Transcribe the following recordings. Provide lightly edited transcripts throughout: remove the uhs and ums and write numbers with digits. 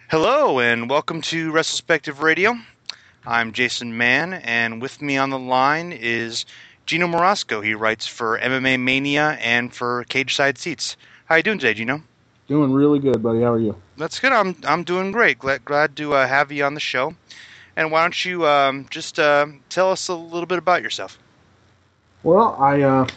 Hello and welcome to Retrospective Radio. I'm Jason Mann, and with me on the line is Gino Morasco. He writes for MMA Mania and for Cage Side Seats. How you doing today, Gino? Doing really good, buddy. How are you? That's good. I'm doing great. Glad to have you on the show. And why don't you just tell us a little bit about yourself? Well, I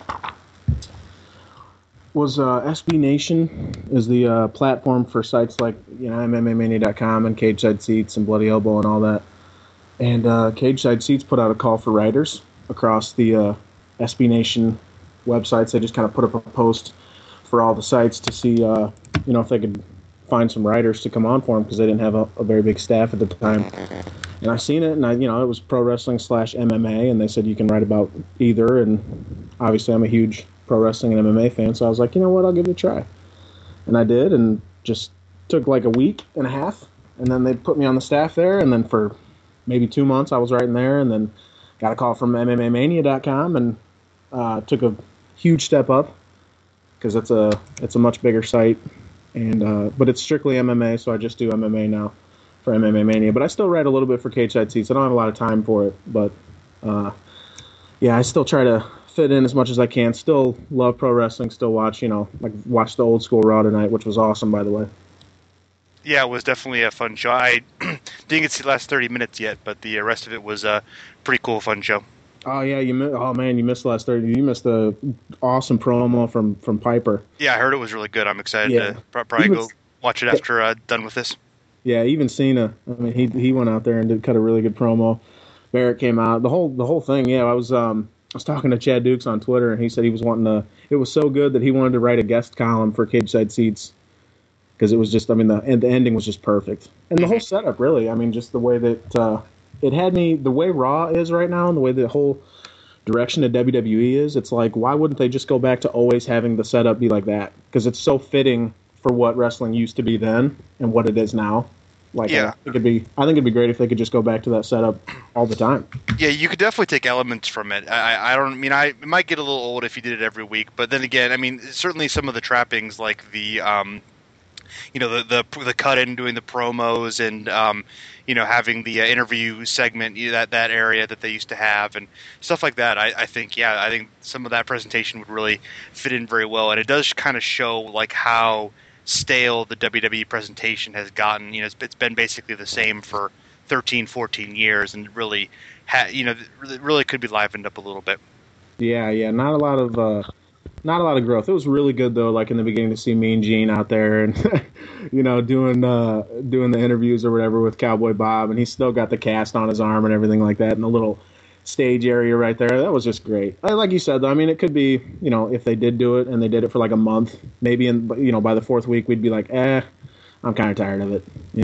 was SB Nation is the platform for sites like MMAmania.com and Cage Side Seats and Bloody Elbow and all that. And Cage Side Seats put out a call for writers across the SB Nation websites. They just kind of put up a post for all the sites to see if they could find some writers to come on for them because they didn't have a very big staff at the time. And I seen it, and it was pro wrestling / MMA, and they said you can write about either. And obviously, I'm a huge pro wrestling and MMA fan, so I was like, you know what, I'll give it a try. And I did, and just took like a week and a half, and then they put me on the staff there. And then for maybe 2 months, I was writing there, and then got a call from MMAmania.com, and took a huge step up because it's a much bigger site, and but it's strictly MMA, so I just do MMA now for MMA Mania, but I still write a little bit for Cage Side Seats. I don't have a lot of time for it, but I still try to fit in as much as I can. Still love pro wrestling. Still watch, watch the old school Raw tonight, which was awesome, by the way. Yeah, it was definitely a fun show. I didn't get to see the last 30 minutes yet, but the rest of it was a pretty cool, fun show. Oh yeah, you missed the last 30. You missed the awesome promo from Piper. Yeah, I heard it was really good. I'm excited to probably go watch it after done with this. Yeah, even Cena. I mean, he went out there and cut a really good promo. Barrett came out. The whole thing. Yeah, I was talking to Chad Dukes on Twitter, and he said he was wanting to. It was so good that he wanted to write a guest column for Cage Side Seats because it was just. I mean, the ending was just perfect, and the whole setup really. I mean, just the way that it had me. The way Raw is right now, and the way the whole direction of WWE is. It's like, why wouldn't they just go back to always having the setup be like that? Because it's so fitting for what wrestling used to be then and what it is now. Like, yeah. I think it'd be great if they could just go back to that setup all the time. Yeah, you could definitely take elements from it. It might get a little old if you did it every week, but then again, I mean, certainly some of the trappings like the cut in doing the promos and having the interview segment, that area that they used to have and stuff like that. I think some of that presentation would really fit in very well, and it does kind of show like how stale the WWE presentation has gotten. It's been basically the same for 13, 14 years, and really, really could be livened up a little bit. Yeah, not a lot of growth. It was really good though, like in the beginning to see Mean Gene out there and doing the interviews or whatever with Cowboy Bob, and he's still got the cast on his arm and everything like that, and the little stage area right there. That was just great. Like you said, though, I mean, it could be, if they did do it and they did it for like a month, maybe by the fourth week we'd be like, I'm kind of tired of it.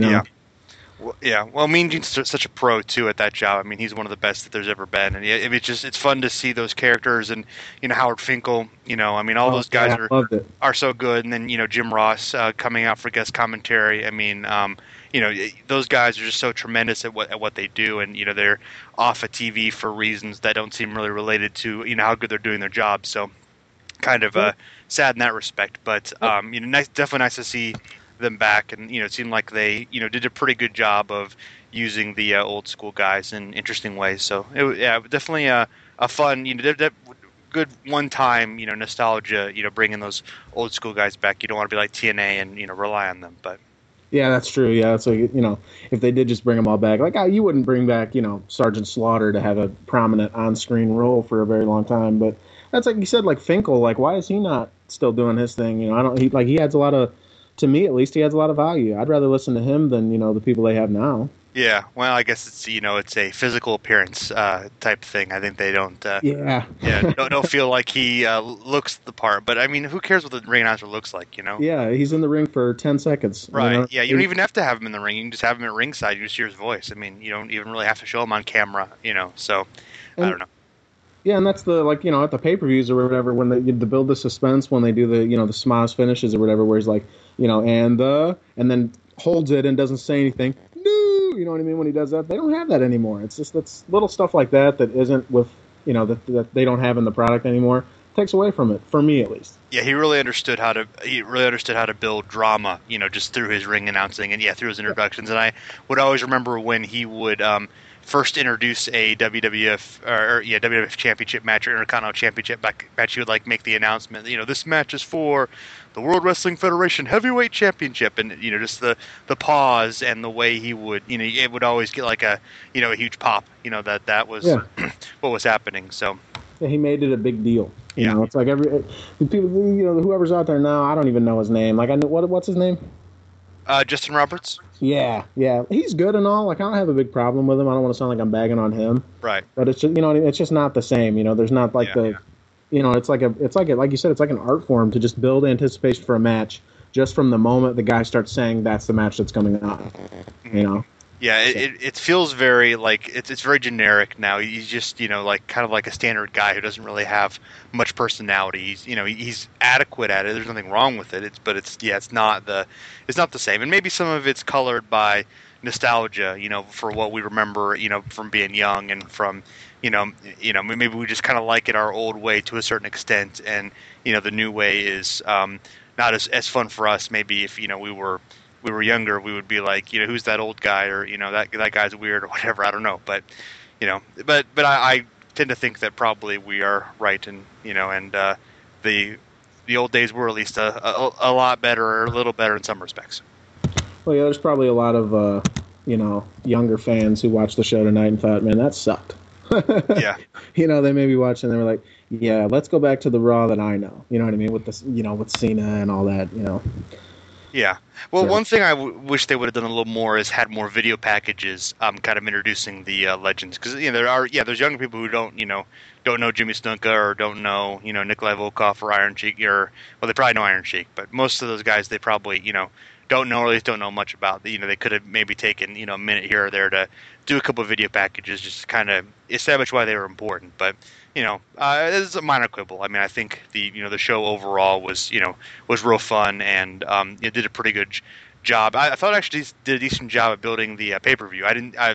Yeah. Well, Mean Gene's such a pro too at that job. I mean, he's one of the best that there's ever been, and it's fun to see those characters and Howard Finkel. Those guys are so good, and then Jim Ross coming out for guest commentary. I mean, those guys are just so tremendous at what they do, and they're off of TV for reasons that don't seem really related to how good they're doing their job. So, kind of sad in that respect, but definitely nice to see them back, and it seemed like they did a pretty good job of using the old school guys in interesting ways. So definitely a fun good one time nostalgia, bringing those old school guys back. You don't want to be like TNA and rely on them, but yeah, that's true. Yeah, so if they did just bring them all back, like you wouldn't bring back Sergeant Slaughter to have a prominent on-screen role for a very long time, but that's like you said, like Finkel, like why is he not still doing his thing? He adds a lot of. To me, at least, he adds a lot of value. I'd rather listen to him than the people they have now. Yeah, well, I guess it's it's a physical appearance type thing. I think they don't. Don't feel like he looks the part. But I mean, who cares what the ring announcer looks like? Yeah, he's in the ring for 10 seconds. Right. Yeah, you don't even have to have him in the ring. You can just have him at ringside. You just hear his voice. I mean, you don't even really have to show him on camera. So I don't know. Yeah, and that's the at the pay-per-views or whatever when they build the suspense when they do the the Smosh finishes or whatever where he's like and then holds it and doesn't say anything. No, you know what I mean when he does that. They don't have that anymore. It's just that's little stuff like that isn't with that they don't have in the product anymore takes away from it, for me at least. Yeah, he really understood how to build drama, just through his ring announcing and through his introductions. And I would always remember when he would first introduce a WWF Championship match or Intercontinental Championship match. He would make the announcement, this match is for the World Wrestling Federation Heavyweight Championship, and just the pause and the way he would, it would always get a huge pop, that was what was happening. So yeah, he made it a big deal. It's like every people, whoever's out there now, I don't even know his name. I know what's his name? Justin Roberts. Yeah, he's good and all. I don't have a big problem with him. I don't want to sound like I'm bagging on him. Right. But it's just, it's just not the same. There's not it's like like you said, it's like an art form to just build anticipation for a match just from the moment the guy starts saying that's the match that's coming on. Yeah, it feels very it's very generic now. He's just kind of like a standard guy who doesn't really have much personality. He's adequate at it. There's nothing wrong with it. It's not the same. And maybe some of it's colored by nostalgia. For what we remember. From being young and from maybe we just kind of like it our old way to a certain extent, and the new way is not as fun for us. Maybe if we were younger, we would be like, who's that old guy, or that guy's weird, or whatever. I don't know, but but I tend to think that probably we are right, and the old days were at least a lot better, or a little better in some respects. Well, yeah, there's probably a lot of younger fans who watched the show tonight and thought, man, that sucked. Yeah, they may be watching, and they were like, yeah, let's go back to the Raw that I know. You know what I mean, with this, with Cena and all that, Yeah. Well, one thing I wish they would have done a little more is had more video packages, kind of introducing the legends, because there's younger people who don't know Jimmy Snuka, or don't know Nikolai Volkov or Iron Sheik, they probably know Iron Sheik, but most of those guys they probably don't know, or at least don't know much about. They could have maybe taken a minute here or there to do a couple of video packages just to kind of establish why they were important, but. It's a minor quibble. I mean, I think the show overall was real fun, and it did a pretty good job. I thought it actually did a decent job of building the pay-per-view. I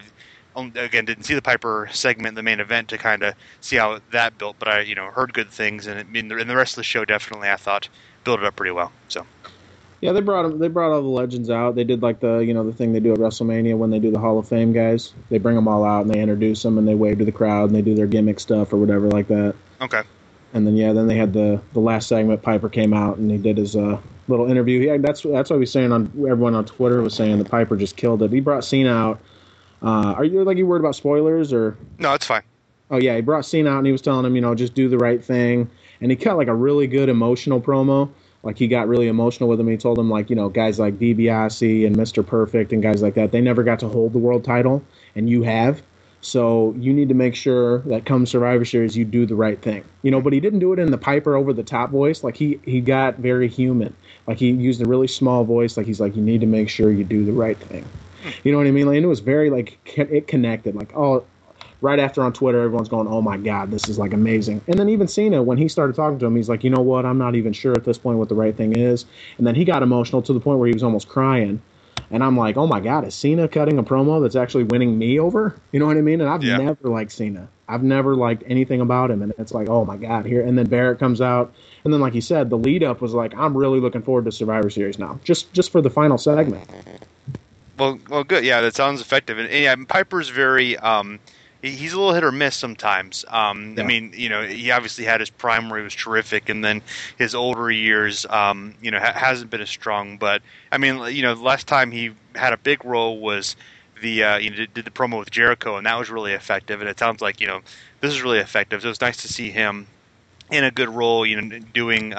didn't see the Piper segment, the main event, to kind of see how that built, but I heard good things, and the rest of the show definitely I thought built it up pretty well. So. Yeah, they brought all the legends out. They did the thing they do at WrestleMania when they do the Hall of Fame guys. They bring them all out and they introduce them and they wave to the crowd and they do their gimmick stuff or whatever like that. Okay. And then they had the last segment. Piper came out and he did his little interview. That's what he was saying everyone on Twitter was saying that Piper just killed it. He brought Cena out. Are you worried about spoilers or? No, it's fine. Oh yeah, he brought Cena out and he was telling him just do the right thing, and he cut a really good emotional promo. He got really emotional with him. He told him, guys like DiBiase and Mr. Perfect and guys like that, they never got to hold the world title, and you have. So you need to make sure that come Survivor Series, you do the right thing. But he didn't do it in the Piper over-the-top voice. He got very human. He used a really small voice. He's like, you need to make sure you do the right thing. You know what I mean? And it was very, it connected. Right after on Twitter, everyone's going, oh, my God, this is, amazing. And then even Cena, when he started talking to him, he's like, you know what, I'm not even sure at this point what the right thing is. And then he got emotional to the point where he was almost crying. And I'm like, oh, my God, is Cena cutting a promo that's actually winning me over? You know what I mean? And I've never liked Cena. I've never liked anything about him. And it's like, oh, my God, here. And then Barrett comes out. And then, like you said, the lead-up was like, I'm really looking forward to Survivor Series now, just for the final segment. Well, good. Yeah, that sounds effective. And Piper's very he's a little hit or miss sometimes. I mean, he obviously had his prime where he was terrific, and then his older years, hasn't been as strong. But I mean, the last time he had a big role was did the promo with Jericho, and that was really effective. And it sounds like this is really effective. So it's nice to see him in a good role, doing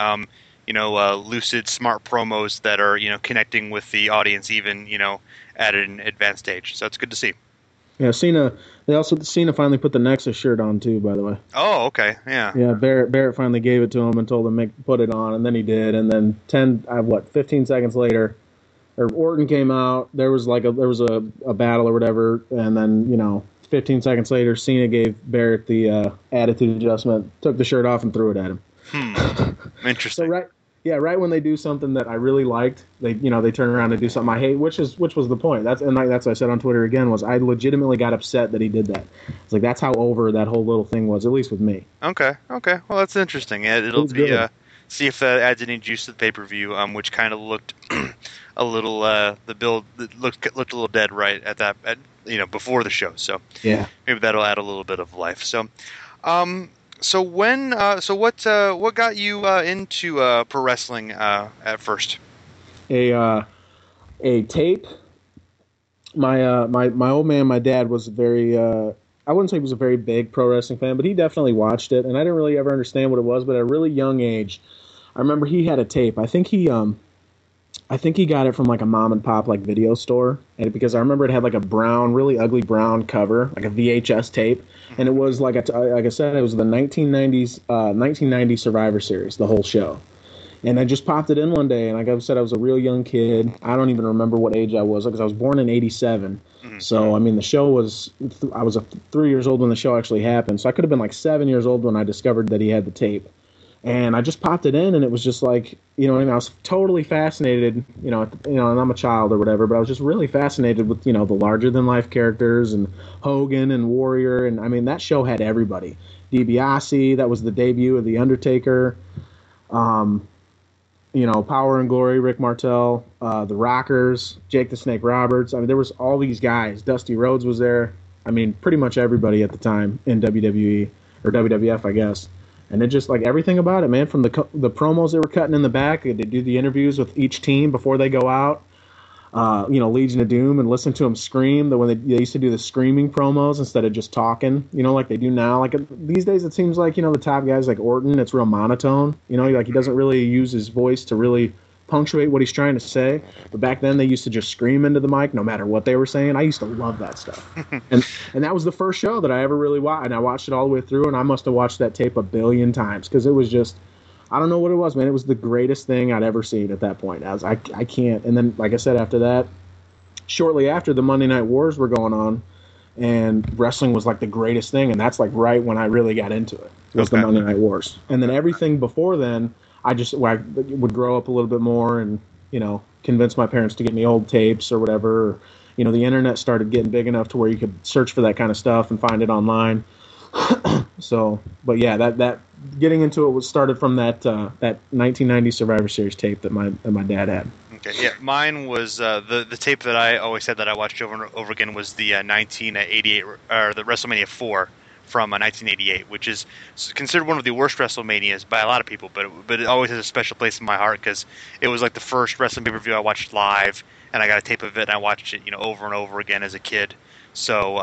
lucid, smart promos that are connecting with the audience, even at an advanced stage. So it's good to see. Yeah, Cena finally put the Nexus shirt on too, by the way. Oh, okay. Yeah. Yeah, Barrett finally gave it to him and told him put it on, and then he did. And then 15 seconds later, Orton came out. There was a battle or whatever, and then 15 seconds later, Cena gave Barrett the attitude adjustment, took the shirt off, and threw it at him. Interesting. Yeah, right when they do something that I really liked, they turn around and do something I hate, which was the point. That's what I said on Twitter again, was I legitimately got upset that he did that. It's like that's how over that whole little thing was, at least with me. Okay. Well, that's interesting. It It'll was be good. see if that adds any juice to the pay-per-view, which kind of looked a little the build looked a little dead right at that before the show. So Yeah. maybe that'll add a little bit of life. So what got you into pro wrestling at first? A tape. My old man, my dad, was very. I wouldn't say he was a very big pro wrestling fan, but he definitely watched it, and I didn't really ever understand what it was. But at a really young age, I remember he had a tape. I think he got it from like a mom and pop like video store, and because I remember it had like a brown, really ugly brown cover, like a VHS tape, and it was like I said, it was the 1990 Survivor Series, the whole show. And I just popped it in one day, and like I said, I was a real young kid. I don't even remember what age I was because I was born in '87. Mm-hmm. So I mean, the show was I was 3 years old when the show actually happened. So I could have been like 7 years old when I discovered that he had the tape. And I just popped it in, and it was just like, and I was totally fascinated, and I'm a child or whatever, but I was just really fascinated with, the larger than life characters and Hogan and Warrior, and I mean that show had everybody. DiBiase, that was the debut of the Undertaker. Power and Glory, Rick Martel, the Rockers, Jake the Snake Roberts. I mean, there was all these guys. Dusty Rhodes was there. I mean, pretty much everybody at the time in WWE or WWF, I guess. And it just like everything about it, man. From the promos they were cutting in the back, they do the interviews with each team before they go out. Legion of Doom, and listen to them scream. When they used to do the screaming promos instead of just talking, like they do now. Like these days, it seems like the top guys like Orton, it's real monotone. Like he doesn't really use his voice to really punctuate what he's trying to say. But back then, they used to just scream into the mic no matter what they were saying. I used to love that stuff, and that was the first show that I ever really watched, and I watched it all the way through. And I must have watched that tape a billion times because it was just. I don't know what it was, man. It was the greatest thing I'd ever seen at that point. I can't. And then, like I said, after that, shortly after, the Monday Night Wars were going on, and wrestling was like the greatest thing. And that's like right when I really got into it, was the Monday Night Wars. And then everything before then, I would grow up a little bit more and, convince my parents to get me old tapes or whatever. Or, the internet started getting big enough to where you could search for that kind of stuff and find it online. So, but yeah, that getting into it started from that 1990 Survivor Series tape that my dad had. Okay, yeah, mine was the tape that I always said that I watched over and over again was the 1988 or the WrestleMania 4 from 1988, which is considered one of the worst WrestleManias by a lot of people, but it always has a special place in my heart because it was like the first wrestling pay-per-view I watched live, and I got a tape of it and I watched it over and over again as a kid. So,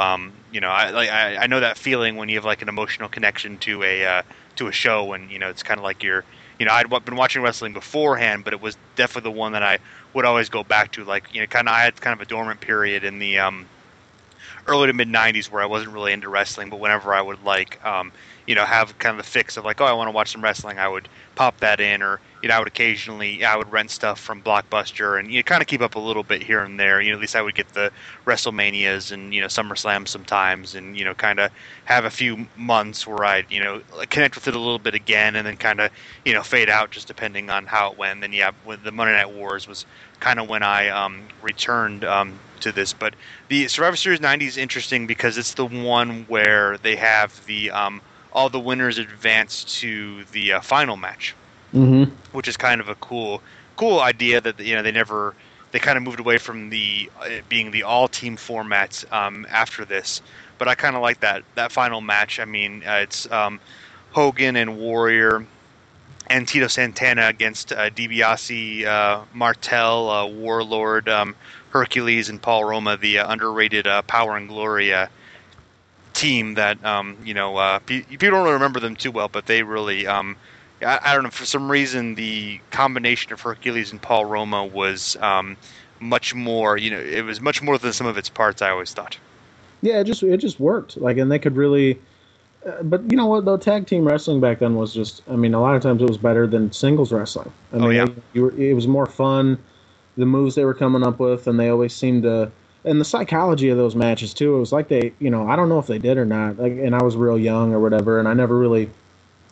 I know that feeling when you have like an emotional connection to a show, and it's kind of like I'd been watching wrestling beforehand, but it was definitely the one that I would always go back to. Like, I had kind of a dormant period in the early to mid '90s where I wasn't really into wrestling, but whenever I would have kind of the fix of like, oh, I want to watch some wrestling, I would pop that in, or I would occasionally I would rent stuff from Blockbuster and kind of keep up a little bit here and there. At least I would get the WrestleManias and SummerSlam sometimes, and kind of have a few months where I'd connect with it a little bit again, and then kind of fade out just depending on how it went. And then with the Monday Night Wars was kind of when I returned to this. But the Survivor Series '90 is interesting because it's the one where they have the all the winners advance to the final match, which is kind of a cool idea that they kind of moved away from the being the all team format after this. But I kind of like that final match. I mean, it's Hogan and Warrior and Tito Santana against DiBiase, Martel, Warlord, Hercules, and Paul Roma, the underrated Power and Glory team that people don't really remember them too well, but they really I don't know, for some reason the combination of Hercules and Paul Roma was much more, it was much more than some of its parts, I always thought. Yeah, it just worked. Like, and they could really but you know what, though, tag team wrestling back then was just, I mean, a lot of times it was better than singles wrestling. I mean, it was more fun, the moves they were coming up with, and they always seemed to, and the psychology of those matches too, it was like they, I don't know if they did or not, like, and I was real young or whatever, and I never really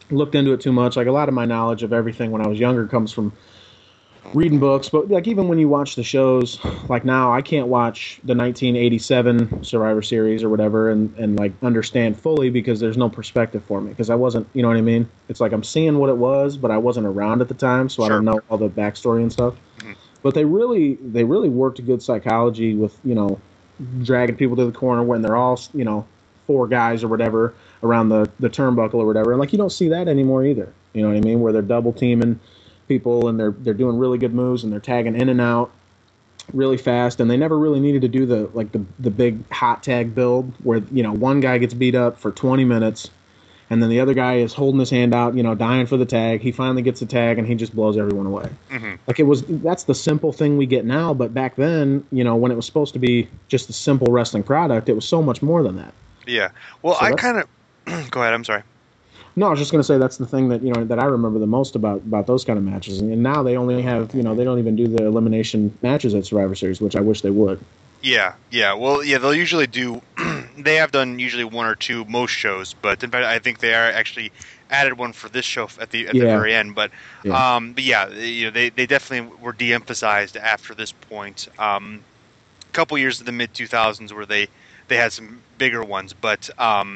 looked into it too much. Like a lot of my knowledge of everything when I was younger comes from reading books, but like even when you watch the shows, like now I can't watch the 1987 Survivor Series or whatever and like understand fully because there's no perspective for me because I wasn't, you know what I mean? It's like I'm seeing what it was, but I wasn't around at the time, so I don't know all the backstory and stuff. Mm-hmm. But they really worked a good psychology with, you know, dragging people to the corner when they're all, you know, 4 guys or whatever around the turnbuckle or whatever. And like you don't see that anymore either. You know what I mean? Where they're double teaming people and they're doing really good moves and they're tagging in and out really fast, and they never really needed to do the big hot tag build where, you know, one guy gets beat up for 20 minutes and then the other guy is holding his hand out, you know, dying for the tag. He finally gets the tag and he just blows everyone away. Mm-hmm. Like that's the simple thing we get now, but back then, you know, when it was supposed to be just a simple wrestling product, it was so much more than that. Yeah. Well, so I kind of go ahead. I'm sorry. No, I was just going to say that's the thing that, you know, that I remember the most about those kind of matches. And now they only have, you know, they don't even do the elimination matches at Survivor Series, which I wish they would. Yeah. Well, yeah, they'll usually do. They have done usually 1 or 2 most shows, but in fact, I think they are actually added one for this show at the very end. But yeah, you know, they definitely were de-emphasized after this point. A couple years in the mid 2000s where they had some bigger ones, but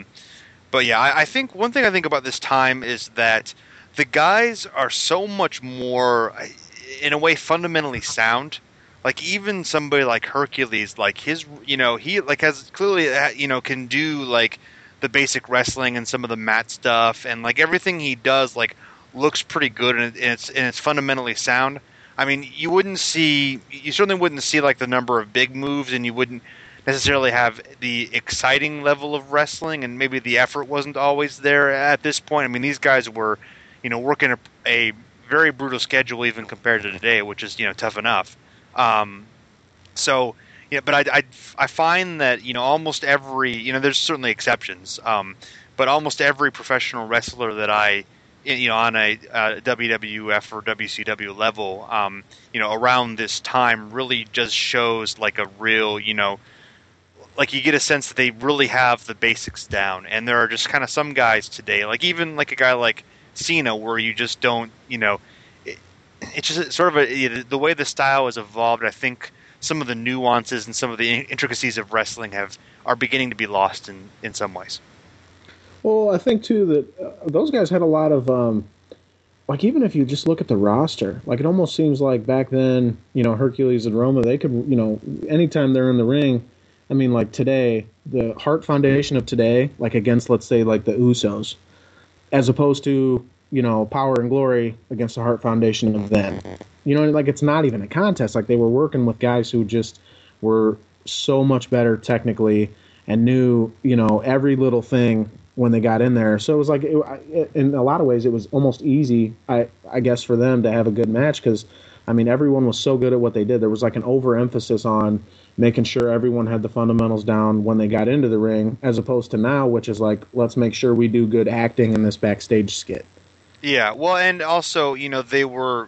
yeah, I think one thing I think about this time is that the guys are so much more, in a way, fundamentally sound. Like even somebody like Hercules, like his, you know, he like has clearly, you know, can do like the basic wrestling and some of the mat stuff, and like everything he does like looks pretty good and it's fundamentally sound. I mean, you certainly wouldn't see like the number of big moves, and you wouldn't necessarily have the exciting level of wrestling, and maybe the effort wasn't always there at this point. I mean, these guys were, you know, working a very brutal schedule even compared to today, which is, you know, tough enough. So, yeah, but I find that, you know, almost every, you know, there's certainly exceptions, but almost every professional wrestler that you know, on a WWF or WCW level, you know, around this time really just shows like a real, you know, like you get a sense that they really have the basics down. And there are just kind of some guys today, like even like a guy like Cena, where you just don't, you know, it's just sort of the way the style has evolved. I think some of the nuances and some of the intricacies of wrestling are beginning to be lost in some ways. Well, I think too that those guys had a lot of like even if you just look at the roster, like it almost seems like back then, you know, Hercules and Roma, they could, you know, anytime they're in the ring. I mean, like today, the Hart Foundation of today, like against, let's say, like the Usos, as opposed to, you know, Power and Glory against the Hart Foundation of then. You know, like it's not even a contest. Like they were working with guys who just were so much better technically and knew, you know, every little thing when they got in there. So it was like, in a lot of ways, it was almost easy, I guess, for them to have a good match because, I mean, everyone was so good at what they did. There was like an overemphasis on making sure everyone had the fundamentals down when they got into the ring, as opposed to now, which is like, let's make sure we do good acting in this backstage skit. Yeah, well, and also, you know, there was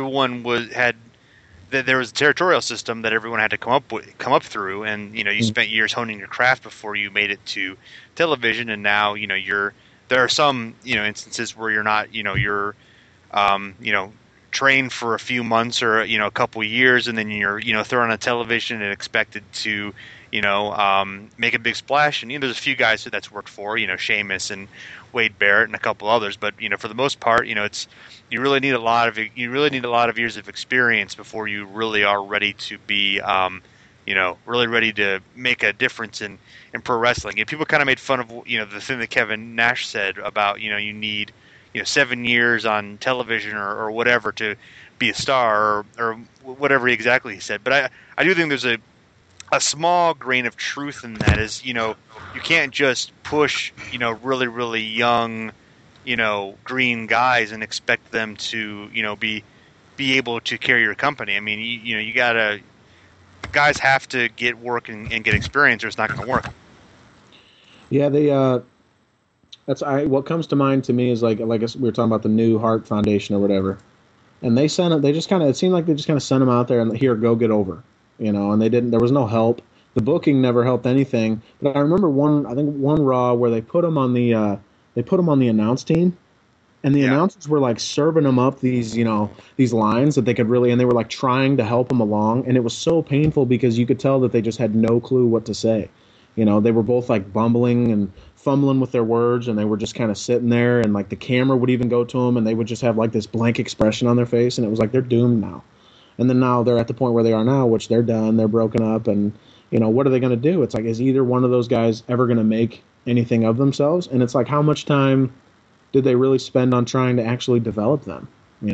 a territorial system that everyone had to come up through, and you know, you spent years honing your craft before you made it to television, and now, you know, there are some, you know, instances where you're not, you know, you're you know, trained for a few months or, you know, a couple years, and then you're, you know, thrown on television and expected to, you know, make a big splash. And, you know, there's a few guys that that's worked for, you know, Sheamus and Wade Barrett and a couple others, but, you know, for the most part, you know, you really need a lot of years of experience before you really are ready to be, you know, really ready to make a difference in pro wrestling. And people kind of made fun of, you know, the thing that Kevin Nash said about, you know, you need, you know, 7 years on television or whatever to be a star or whatever exactly he said. But I do think there's a small grain of truth in that. Is, you know, you can't just push, you know, really, really young, you know, green guys and expect them to, you know, be able to carry your company. I mean, you know, you gotta, guys have to get work and get experience or it's not going to work. Yeah, what comes to mind to me is like we were talking about the new Hart Foundation or whatever, and it seemed like they just kind of sent them out there and here, go get over, you know, and there was no help. The booking never helped anything. But I remember one Raw where they put them on the announce team, And the announcers were like serving him up these, these lines that they could really, and they were like trying to help him along. And it was so painful because you could tell that they just had no clue what to say. They were both like bumbling and fumbling with their words, and they were just kind of sitting there, and like the camera would even go to them, and they would just have like this blank expression on their face, and it was like they're doomed now. And then now they're at the point where they are now, which they're done, they're broken up, and what are they going to do? It's like, is either one of those guys ever going to make anything of themselves? And it's like, how much time did they really spend on trying to actually develop them?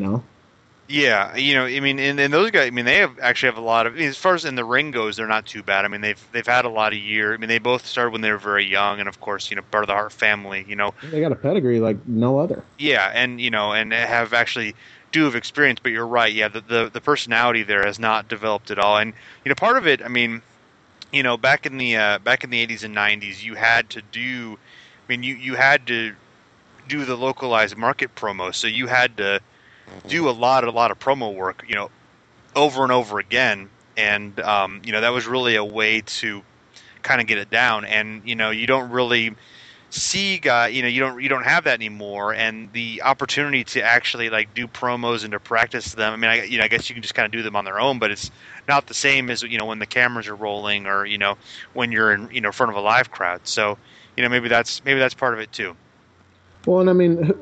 Yeah, I mean, and those guys, I mean, they actually have a lot of. I mean, as far as in the ring goes, they're not too bad. I mean, they've had a lot of years. I mean, they both started when they were very young, and of course, part of the Hart family. They got a pedigree like no other. Yeah, and and have actually do have experience. But you're right. Yeah, the personality there has not developed at all. And part of it, I mean, back in the 80s and 90s, you had to do. I mean, you had to do the localized market promo, so you had to do a lot of promo work, over and over again, and that was really a way to kind of get it down. And you don't really see you don't have that anymore, and the opportunity to actually like do promos and to practice them. I mean, I guess you can just kind of do them on their own, but it's not the same as when the cameras are rolling or when you're in front of a live crowd. So maybe that's part of it too. Well, and I mean,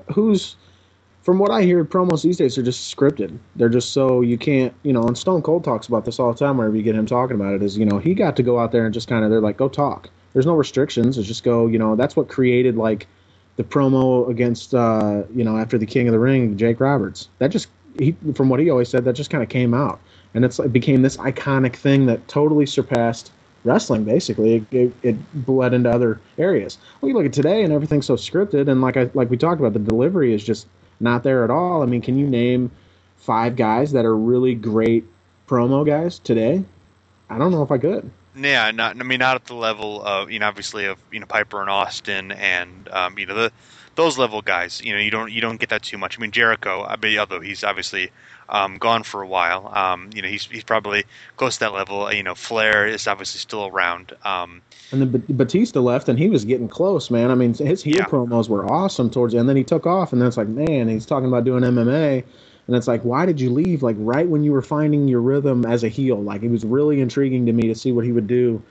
from what I hear, promos these days are just scripted. They're just so you can't, and Stone Cold talks about this all the time whenever you get him talking about it, is, he got to go out there and just kind of, they're like, go talk. There's no restrictions. It's just go, that's what created, like, the promo against, after the King of the Ring, Jake Roberts. That just, from what he always said, that just kind of came out. And it became this iconic thing that totally surpassed wrestling, basically. It bled into other areas. Well, you look at today and everything's so scripted, and like we talked about, the delivery is just not there at all. I mean, can you name 5 guys that are really great promo guys today? I don't know if I could. Yeah, not at the level of obviously of Piper and Austin and those level guys. You don't get that too much. I mean, Jericho, although he's obviously gone for a while, he's probably close to that level. Flair is obviously still around. And then Batista left, and he was getting close, man. I mean, his heel promos were awesome towards the end. Then he took off, and then it's like, man, he's talking about doing MMA, and it's like, why did you leave? Like right when you were finding your rhythm as a heel. Like, it was really intriguing to me to see what he would do.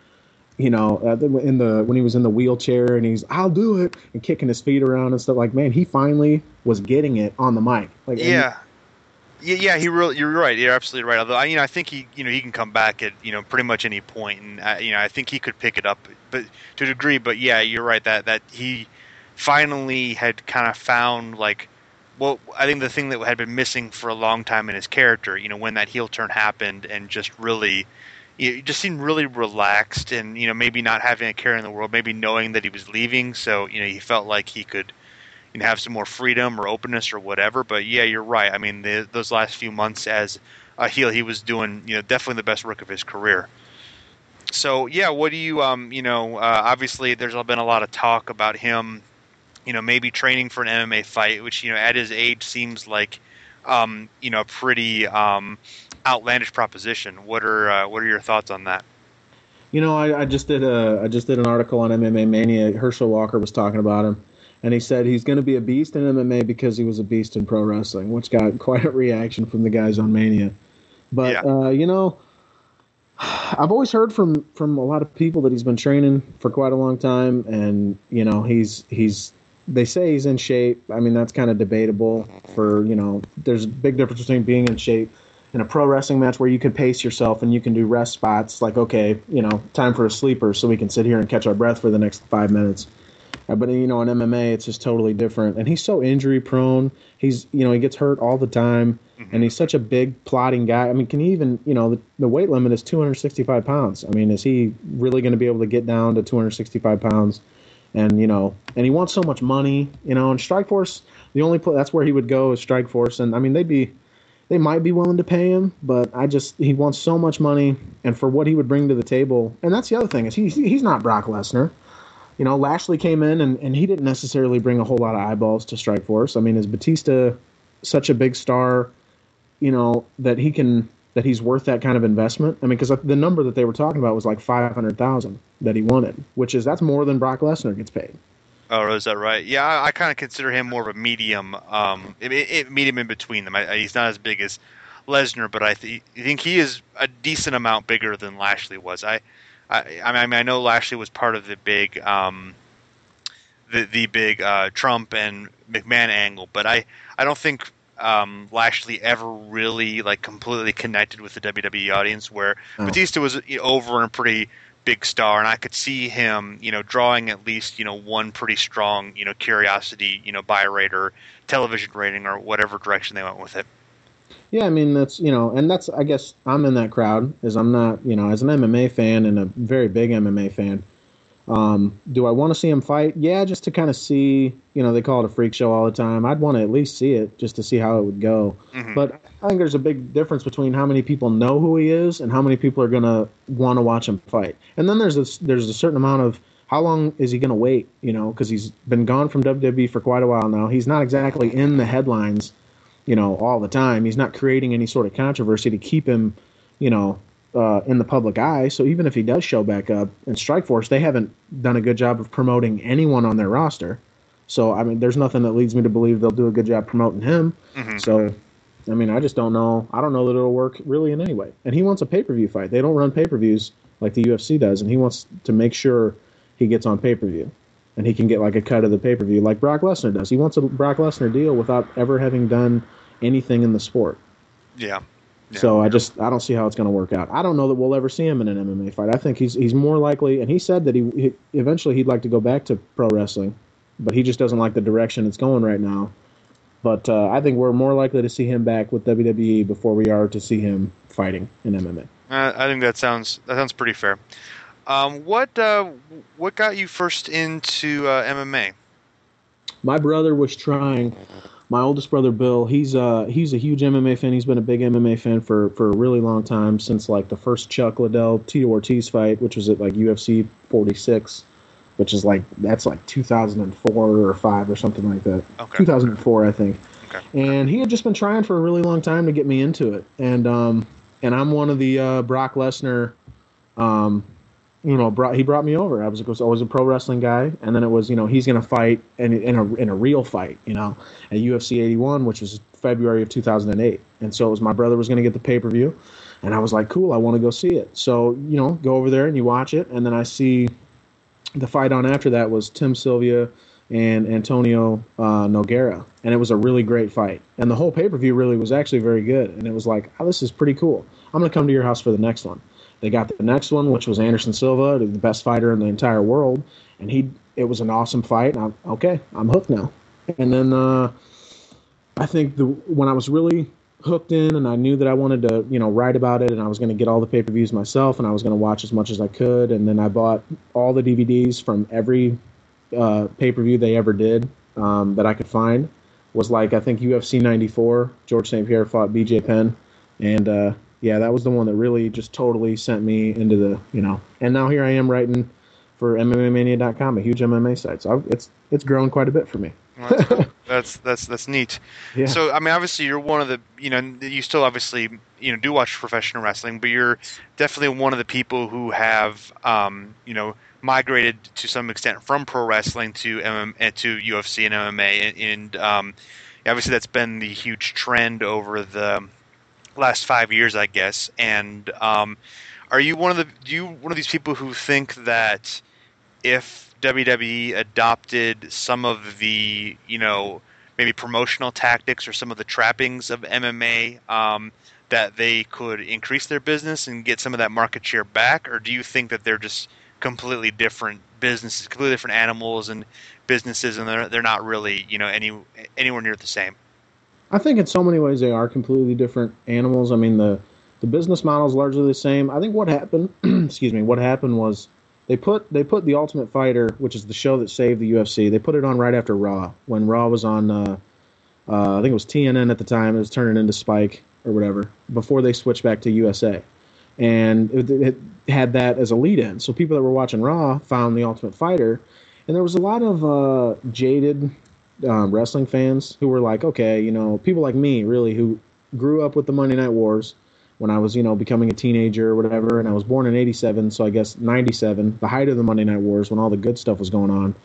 When he was in the wheelchair, and I'll do it, and kicking his feet around and stuff. Like, man, he finally was getting it on the mic. Like, yeah. Yeah, you're right. You're absolutely right. Although I think he can come back at pretty much any point, and I think he could pick it up, but to a degree. But yeah, you're right that he finally had kind of found like, well, I think the thing that had been missing for a long time in his character, when that heel turn happened, and just really, it just seemed really relaxed, and maybe not having a care in the world, maybe knowing that he was leaving, so he felt like he could have some more freedom or openness or whatever. But yeah, you're right. I mean, those last few months as a heel, he was doing definitely the best work of his career. So yeah, what do you obviously there's been a lot of talk about him maybe training for an MMA fight, which at his age seems like a pretty outlandish proposition. What are your thoughts on that? I just did an article on MMA Mania. Herschel Walker was talking about him. And he said he's going to be a beast in MMA because he was a beast in pro wrestling, which got quite a reaction from the guys on Mania. But, I've always heard from a lot of people that he's been training for quite a long time. And, they say he's in shape. I mean, that's kind of debatable for, there's a big difference between being in shape in a pro wrestling match where you can pace yourself and you can do rest spots like, okay, time for a sleeper so we can sit here and catch our breath for the next 5 minutes. But, in MMA, it's just totally different. And he's so injury prone. He's, he gets hurt all the time. Mm-hmm. And he's such a big, plotting guy. I mean, can he even, the weight limit is 265 pounds. I mean, is he really going to be able to get down to 265 pounds? And, and he wants so much money, and Strikeforce, the only place, that's where he would go is Strikeforce. And, I mean, they might be willing to pay him, but he wants so much money. And for what he would bring to the table. And that's the other thing is he's not Brock Lesnar. Lashley came in, and he didn't necessarily bring a whole lot of eyeballs to Strikeforce. I mean, is Batista such a big star, that he's worth that kind of investment? I mean, because the number that they were talking about was like $500,000 that he wanted, that's more than Brock Lesnar gets paid. Oh, is that right? Yeah, I kind of consider him more of a medium, medium in between them. He's not as big as Lesnar, but I think he is a decent amount bigger than Lashley was. I mean, I know Lashley was part of the big, the big Trump and McMahon angle, but I don't think Lashley ever really like completely connected with the WWE audience. Where Batista was over and pretty big star, and I could see him, drawing at least, one pretty strong, curiosity, buy rate or television rating or whatever direction they went with it. Yeah, I mean that's and that's I guess I'm in that crowd as I'm not as an MMA fan and a very big MMA fan. Do I want to see him fight? Yeah, just to kind of see, they call it a freak show all the time. I'd want to at least see it just to see how it would go. Mm-hmm. But I think there's a big difference between how many people know who he is and how many people are going to want to watch him fight. And then there's a certain amount of how long is he going to wait, because he's been gone from WWE for quite a while now. He's not exactly in the headlines, all the time. He's not creating any sort of controversy to keep him, in the public eye. So even if he does show back up in Strikeforce, they haven't done a good job of promoting anyone on their roster. So, I mean, there's nothing that leads me to believe they'll do a good job promoting him. Mm-hmm. So, I mean, I just don't know. I don't know that it'll work really in any way. And he wants a pay-per-view fight. They don't run pay-per-views like the UFC does, and he wants to make sure he gets on pay-per-view. And he can get like a cut of the pay-per-view like Brock Lesnar does. He wants a Brock Lesnar deal without ever having done anything in the sport. Yeah. So I don't see how it's going to work out. I don't know that we'll ever see him in an MMA fight. I think he's more likely, and he said that he eventually he'd like to go back to pro wrestling, but he just doesn't like the direction it's going right now. But I think we're more likely to see him back with WWE before we are to see him fighting in MMA. I think that sounds pretty fair. What got you first into MMA? My brother was trying. My oldest brother, Bill, he's a huge MMA fan. He's been a big MMA fan for a really long time, since like the first Chuck Liddell Tito Ortiz fight, which was at like UFC 46, which is that's 2004 or 5 or something like that. Okay. 2004, I think. Okay. And he had just been trying for a really long time to get me into it. And I'm one of the Brock Lesnar. He brought me over. I was always a pro wrestling guy, and then it was, he's going to fight in a real fight, at UFC 81, which was February of 2008. And so it was my brother was going to get the pay-per-view, and I was like, cool, I want to go see it. So, go over there and you watch it, and then I see the fight on after that was Tim Sylvia and Antonio Nogueira, and it was a really great fight. And the whole pay-per-view really was actually very good, and it was like, oh, this is pretty cool. I'm going to come to your house for the next one. They got the next one, which was Anderson Silva, the best fighter in the entire world, and it was an awesome fight. And I'm hooked now. And then I think when I was really hooked in, and I knew that I wanted to, write about it, and I was going to get all the pay-per-views myself, and I was going to watch as much as I could, and then I bought all the DVDs from every pay-per-view they ever did that I could find. Was I think UFC 94, George St. Pierre fought BJ Penn, and yeah, that was the one that really just totally sent me into the, and now here I am writing for MMAmania.com, a huge MMA site. So it's grown quite a bit for me. Well, that's cool. That's neat. Yeah. So, I mean, obviously you're one of the, you still obviously, do watch professional wrestling, but you're definitely one of the people who have, migrated to some extent from pro wrestling to UFC and MMA. And obviously that's been the huge trend over the last 5 years, I guess. And are you one of these people who think that if WWE adopted some of the maybe promotional tactics or some of the trappings of MMA, that they could increase their business and get some of that market share back? Or do you think that they're just completely different businesses, completely different animals and businesses, and they're not really anywhere near the same? I think in so many ways they are completely different animals. I mean, the business model is largely the same. I think what happened, what happened was they put The Ultimate Fighter, which is the show that saved the UFC, they put it on right after Raw, when Raw was on, I think it was TNN at the time. It was turning into Spike or whatever, before they switched back to USA. And it had that as a lead-in. So people that were watching Raw found The Ultimate Fighter, and there was a lot of jaded wrestling fans who were like, okay, people like me, really, who grew up with the Monday Night Wars when I was, becoming a teenager or whatever, and I was born in 87, so I guess 97, the height of the Monday Night Wars, when all the good stuff was going on.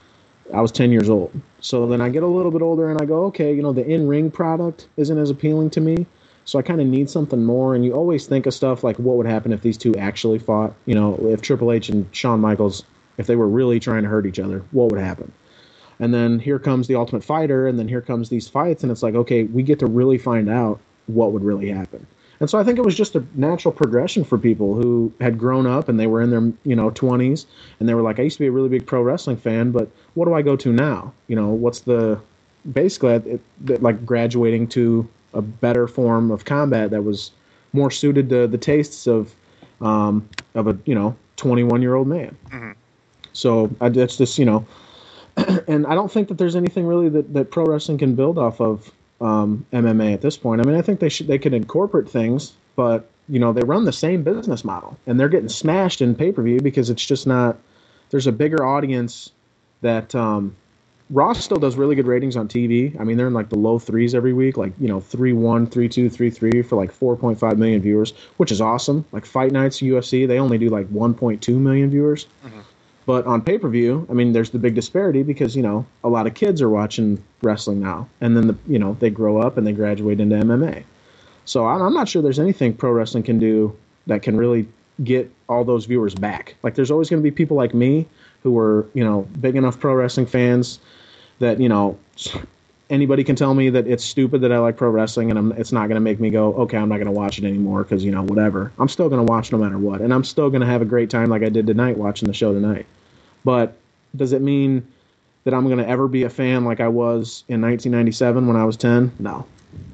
I was 10 years old. So then I get a little bit older and I go, okay, you know, the in-ring product isn't as appealing to me. So I kind of need something more. And you always think of stuff like what would happen if these two actually fought. You know, if Triple H and Shawn Michaels, if they were really trying to hurt each other, what would happen? And then here comes the Ultimate Fighter, and then here comes these fights, and it's like, okay, we get to really find out what would really happen. And so I think it was just a natural progression for people who had grown up and they were in their 20s, and they were like, I used to be a really big pro wrestling fan, but what do I go to now? You know, what's the basically like graduating to a better form of combat that was more suited to the tastes of a 21-year-old man. Mm-hmm. So that's just and I don't think that there's anything really that pro wrestling can build off of MMA at this point. I mean, I think they could incorporate things, but they run the same business model, and they're getting smashed in pay-per-view because it's just not. There's a bigger audience that Raw still does really good ratings on TV. I mean, they're in like the low threes every week, like 3-1, 3-2, 3-3 for like 4.5 million viewers, which is awesome. Like Fight Nights UFC, they only do like 1.2 million viewers. Mm-hmm. But on pay-per-view, I mean, there's the big disparity because, a lot of kids are watching wrestling now. And then, they grow up and they graduate into MMA. So I'm not sure there's anything pro wrestling can do that can really get all those viewers back. Like, there's always going to be people like me who are, big enough pro wrestling fans that, anybody can tell me that it's stupid that I like pro wrestling, and it's not going to make me go, okay, I'm not going to watch it anymore because, whatever. I'm still going to watch no matter what. And I'm still going to have a great time like I did tonight watching the show tonight. But does it mean that I'm going to ever be a fan like I was in 1997 when I was 10? No.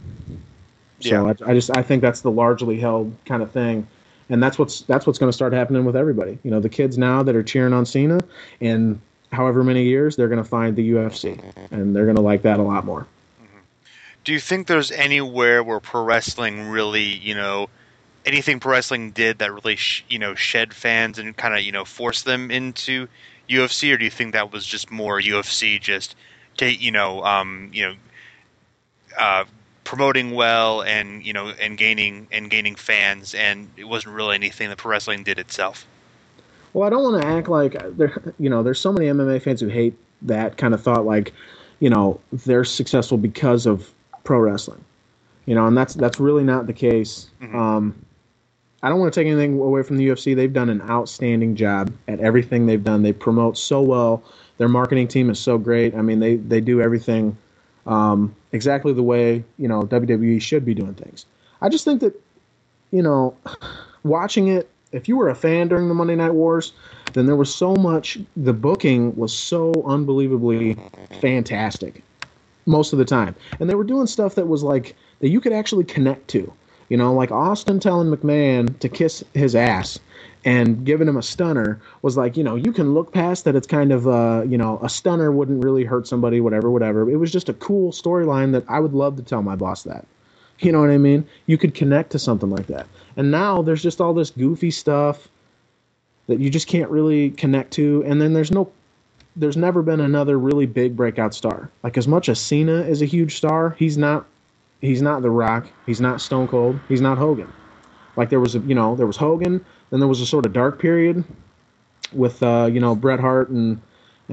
Yeah. So I think that's the largely held kind of thing. And that's what's going to start happening with everybody. The kids now that are cheering on Cena, in however many years, they're going to find the UFC, and they're going to like that a lot more. Mm-hmm. Do you think there's anywhere where pro wrestling really, anything pro wrestling did that really, shed fans and kind of, forced them into UFC, or do you think that was just more UFC just promoting well and and gaining fans, and it wasn't really anything that pro wrestling did itself? Well, I don't want to act like there's so many MMA fans who hate that kind of thought, like, they're successful because of pro wrestling, and that's really not the case. Mm-hmm. I don't want to take anything away from the UFC. They've done an outstanding job at everything they've done. They promote so well. Their marketing team is so great. I mean, they do everything exactly the way WWE should be doing things. I just think that watching it, if you were a fan during the Monday Night Wars, then there was so much. The booking was so unbelievably fantastic most of the time, and they were doing stuff that was like that you could actually connect to. Like Austin telling McMahon to kiss his ass and giving him a stunner was like, you can look past that. It's kind of, a stunner wouldn't really hurt somebody, whatever. It was just a cool storyline that I would love to tell my boss that. You know what I mean? You could connect to something like that. And now there's just all this goofy stuff that you just can't really connect to. And then there's never been another really big breakout star. Like, as much as Cena is a huge star, he's not The Rock. He's not Stone Cold. He's not Hogan. Like, there was Hogan. Then there was a sort of dark period with Bret Hart and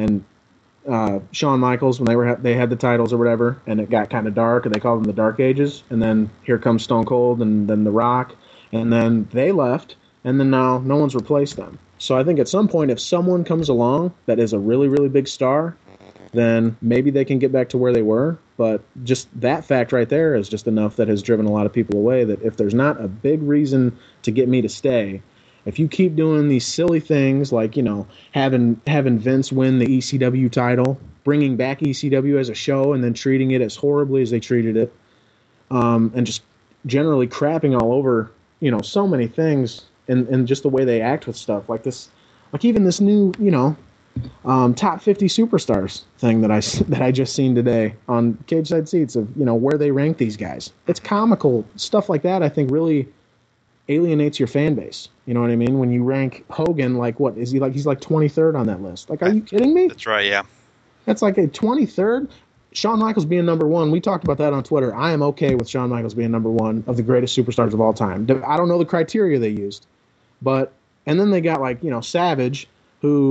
Shawn Michaels when they had the titles or whatever, and it got kind of dark, and they called them the Dark Ages. And then here comes Stone Cold, and then The Rock, and then they left, and then now no one's replaced them. So I think at some point, if someone comes along that is a really, really big star, then maybe they can get back to where they were. But just that fact right there is just enough that has driven a lot of people away, that if there's not a big reason to get me to stay, if you keep doing these silly things like, having Vince win the ECW title, bringing back ECW as a show and then treating it as horribly as they treated it, and just generally crapping all over, so many things and just the way they act with stuff like this, like even this new, top 50 superstars thing that I just seen today on Cage Side Seats of where they rank these guys. It's comical stuff like that. I think really alienates your fan base. You know what I mean? When you rank Hogan, like, what is he like? He's like 23rd on that list. Like, are you kidding me? That's right. Yeah. That's like a 23rd. Shawn Michaels being number one. We talked about that on Twitter. I am okay with Shawn Michaels being number one of the greatest superstars of all time. I don't know the criteria they used, and then they got like Savage, who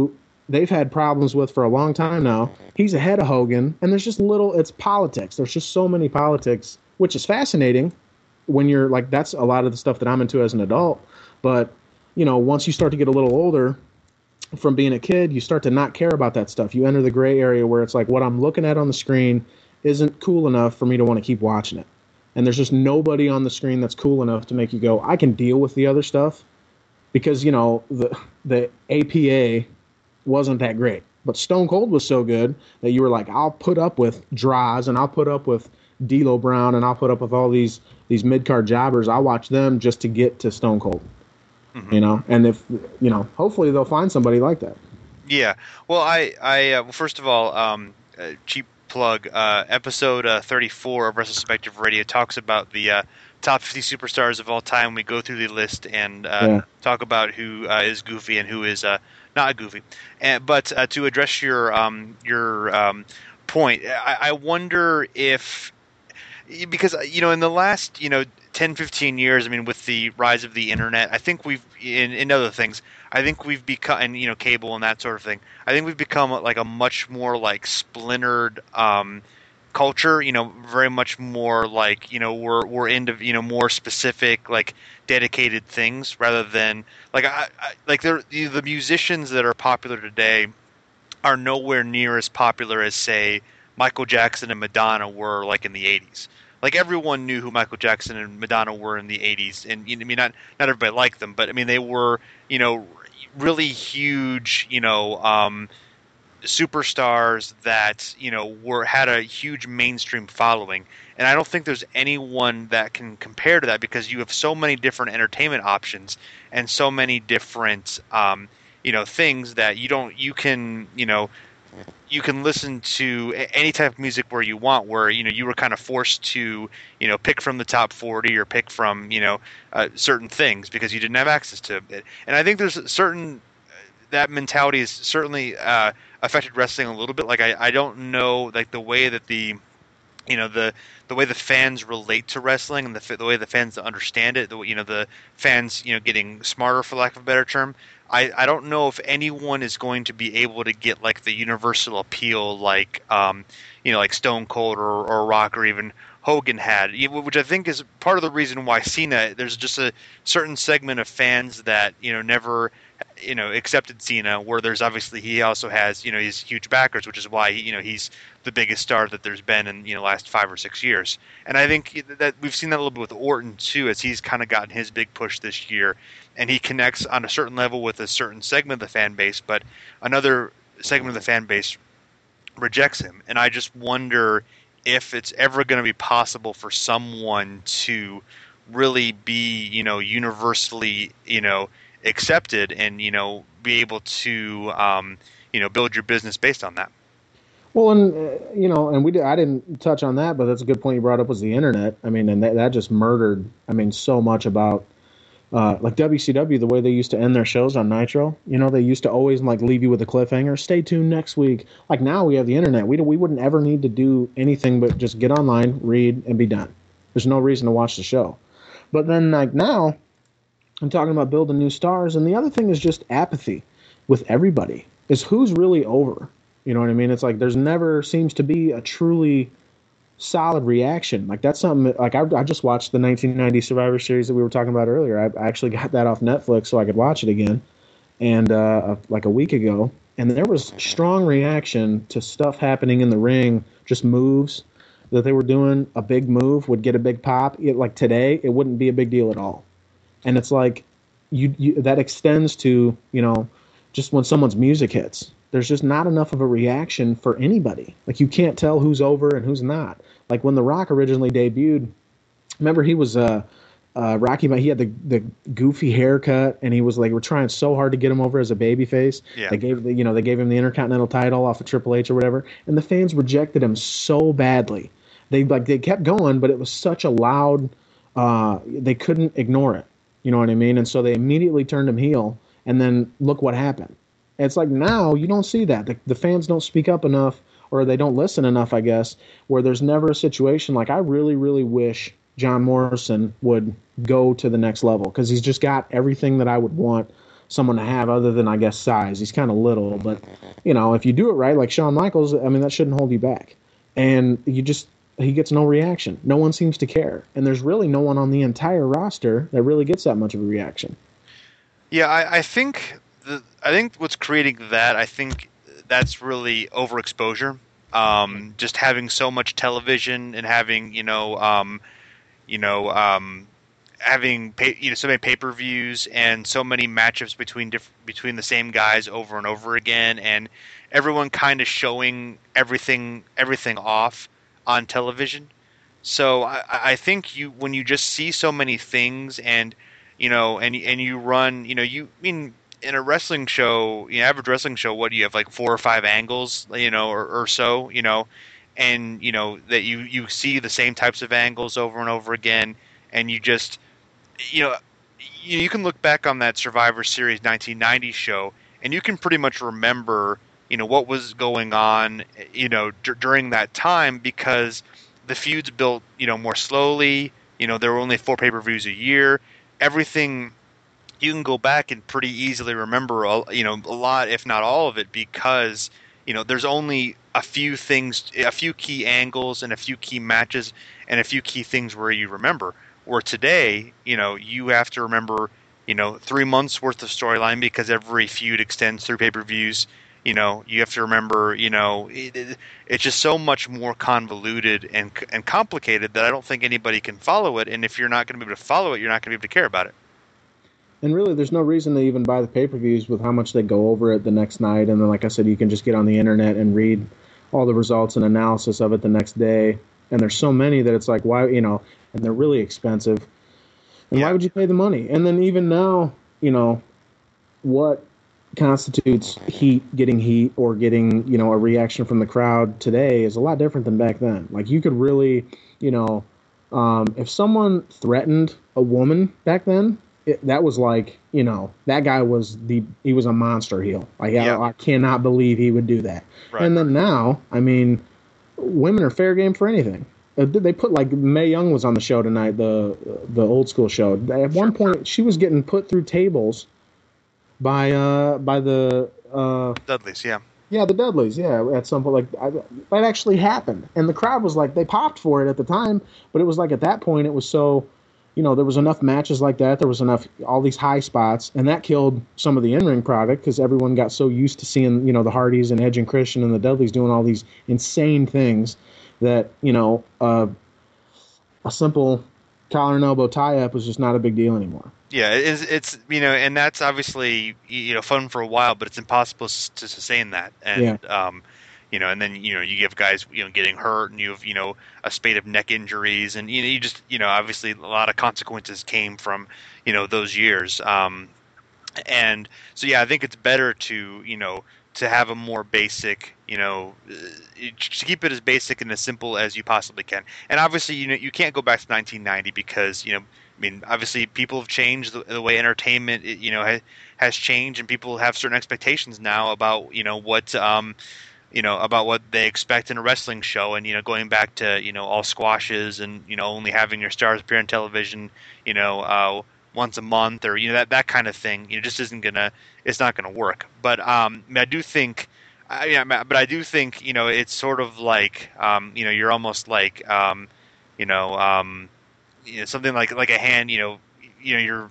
they've had problems with for a long time now. He's ahead of Hogan, and there's just it's politics. There's just so many politics, which is fascinating when you're like, that's a lot of the stuff that I'm into as an adult. But, once you start to get a little older from being a kid, you start to not care about that stuff. You enter the gray area where it's like, what I'm looking at on the screen isn't cool enough for me to want to keep watching it. And there's just nobody on the screen that's cool enough to make you go, I can deal with the other stuff. Because, the APA wasn't that great. But Stone Cold was so good that you were like, I'll put up with Droz, and I'll put up with D'Lo Brown, and I'll put up with all these mid-card jobbers. I'll watch them just to get to Stone Cold. Mm-hmm. And if, hopefully they'll find somebody like that. Yeah. Well, well, first of all, cheap plug, episode 34 of WrestleSpective Radio talks about the top 50 superstars of all time. We go through the list and talk about who is goofy and who is not goofy. But to address your point, I wonder if, because in the last 10, 15 years, I mean, with the rise of the internet, I think we've in other things, I think we've become, and cable and that sort of thing, I think we've become like a much more like splintered culture, very much more like, we're into, more specific, like dedicated things rather than like, the musicians that are popular today are nowhere near as popular as, say, Michael Jackson and Madonna were like in the 80s. Like everyone knew who Michael Jackson and Madonna were in the 80s. And I mean, not everybody liked them, but I mean, they were, really huge, superstars that had a huge mainstream following, and I don't think there's anyone that can compare to that, because you have so many different entertainment options and so many different things that you can listen to any type of music where you want, where you were kind of forced to pick from the top 40 or pick from certain things because you didn't have access to it. And I think there's certain that mentality is certainly affected wrestling a little bit. Like I don't know, like the way that the way the fans relate to wrestling and the way the fans understand it, the fans getting smarter, for lack of a better term. I don't know if anyone is going to be able to get like the universal appeal like like Stone Cold or Rock or even Hogan had, which I think is part of the reason why Cena, there's just a certain segment of fans that never accepted Cena, where there's obviously he also has his huge backers, which is why he's the biggest star that there's been in the last 5 or 6 years. And I think that we've seen that a little bit with Orton too, as he's kind of gotten his big push this year, and he connects on a certain level with a certain segment of the fan base, but another segment of the fan base rejects him. And I just wonder if it's ever going to be possible for someone to really be universally accepted and be able to build your business based on that. Well, and I didn't touch on that, but that's a good point you brought up, was the internet. I mean, and that just murdered, so much about like WCW, the way they used to end their shows on Nitro. They used to always like leave you with a cliffhanger. Stay tuned next week. Like now we have the internet. We wouldn't ever need to do anything but just get online, read, and be done. There's no reason to watch the show. But then like now, I'm talking about building new stars, and the other thing is just apathy with everybody. Is who's really over. You know what I mean? It's like there's never seems to be a truly solid reaction. Like that's something like I just watched the 1990 Survivor Series that we were talking about earlier. I actually got that off Netflix so I could watch it again, and like a week ago. And there was strong reaction to stuff happening in the ring, just moves that they were doing. A big move would get a big pop. Like today, it wouldn't be a big deal at all. And it's like you that extends to just when someone's music hits. There's just not enough of a reaction for anybody. Like you can't tell who's over and who's not. Like when The Rock originally debuted, remember he was Rocky, he had the goofy haircut, and he was like, we're trying so hard to get him over as a babyface. Yeah. They gave him the Intercontinental title off of Triple H or whatever, and the fans rejected him so badly. They kept going, but it was such a loud, they couldn't ignore it. You know what I mean? And so they immediately turned him heel, and then look what happened. It's like now you don't see that. The fans don't speak up enough, or they don't listen enough, I guess, where there's never a situation like I really, really wish John Morrison would go to the next level, because he's just got everything that I would want someone to have other than, I guess, size. He's kind of little, but, you know, if you do it right, like Shawn Michaels, I mean, that shouldn't hold you back. And he gets no reaction. No one seems to care. And there's really no one on the entire roster that really gets that much of a reaction. Yeah, I think what's creating that, I think that's really overexposure. Just having so much television and having, having so many pay-per-views and so many matchups between the same guys over and over again, and everyone kind of showing everything off on television. So I think when you just see so many things and you run, in a wrestling show, average wrestling show, what do you have, like 4 or 5 angles, or so, and that you see the same types of angles over and over again, and you just, you can look back on that Survivor Series 1990 show, and you can pretty much remember, what was going on, during that time, because the feuds built, more slowly. There were only 4 pay-per-views a year. Everything, you can go back and pretty easily remember, a lot, if not all of it, because, there's only a few things, a few key angles and a few key matches and a few key things where you remember. Where today, you have to remember, 3 months worth of storyline because every feud extends through pay-per-views. You have to remember, it's just so much more convoluted and complicated that I don't think anybody can follow it. And if you're not going to be able to follow it, you're not going to be able to care about it. And really, there's no reason to even buy the pay-per-views with how much they go over it the next night. And then, like I said, you can just get on the internet and read all the results and analysis of it the next day. And there's so many that it's like, why, and they're really expensive. And why would you pay the money? And then even now, what constitutes getting heat or getting, a reaction from the crowd today is a lot different than back then. Like, you could really, if someone threatened a woman back then, that was like, that guy he was a monster heel. Like, I cannot believe he would do that. Right. And then now, I mean, women are fair game for anything. They put, like, Mae Young was on the show tonight, the old school show. At one point, she was getting put through tables by the Dudleys, yeah. Yeah, the Dudleys, yeah. At some point, that actually happened. And the crowd was like, they popped for it at the time, but it was like, at that point, it was so, there was enough matches like that. There was all these high spots, and that killed some of the in-ring product because everyone got so used to seeing, the Hardys and Edge and Christian and the Dudleys doing all these insane things that, a simple collar and elbow tie-up was just not a big deal anymore. Yeah, it's and that's obviously, fun for a while, but it's impossible to sustain that. And, and then, you have guys, getting hurt, and you have, a spate of neck injuries, and, you just, obviously a lot of consequences came from, those years. And so, yeah, I think it's better to, to have a more basic, to keep it as basic and as simple as you possibly can. And obviously, you can't go back to 1990 because, obviously people have changed, the way entertainment, has changed, and people have certain expectations now about, what, about what they expect in a wrestling show, and, going back to, all squashes and, only having your stars appear on television, once a month, or that kind of thing, just it's not gonna work. But I do think, it's sort of like, you're almost like, something like a hand, you're.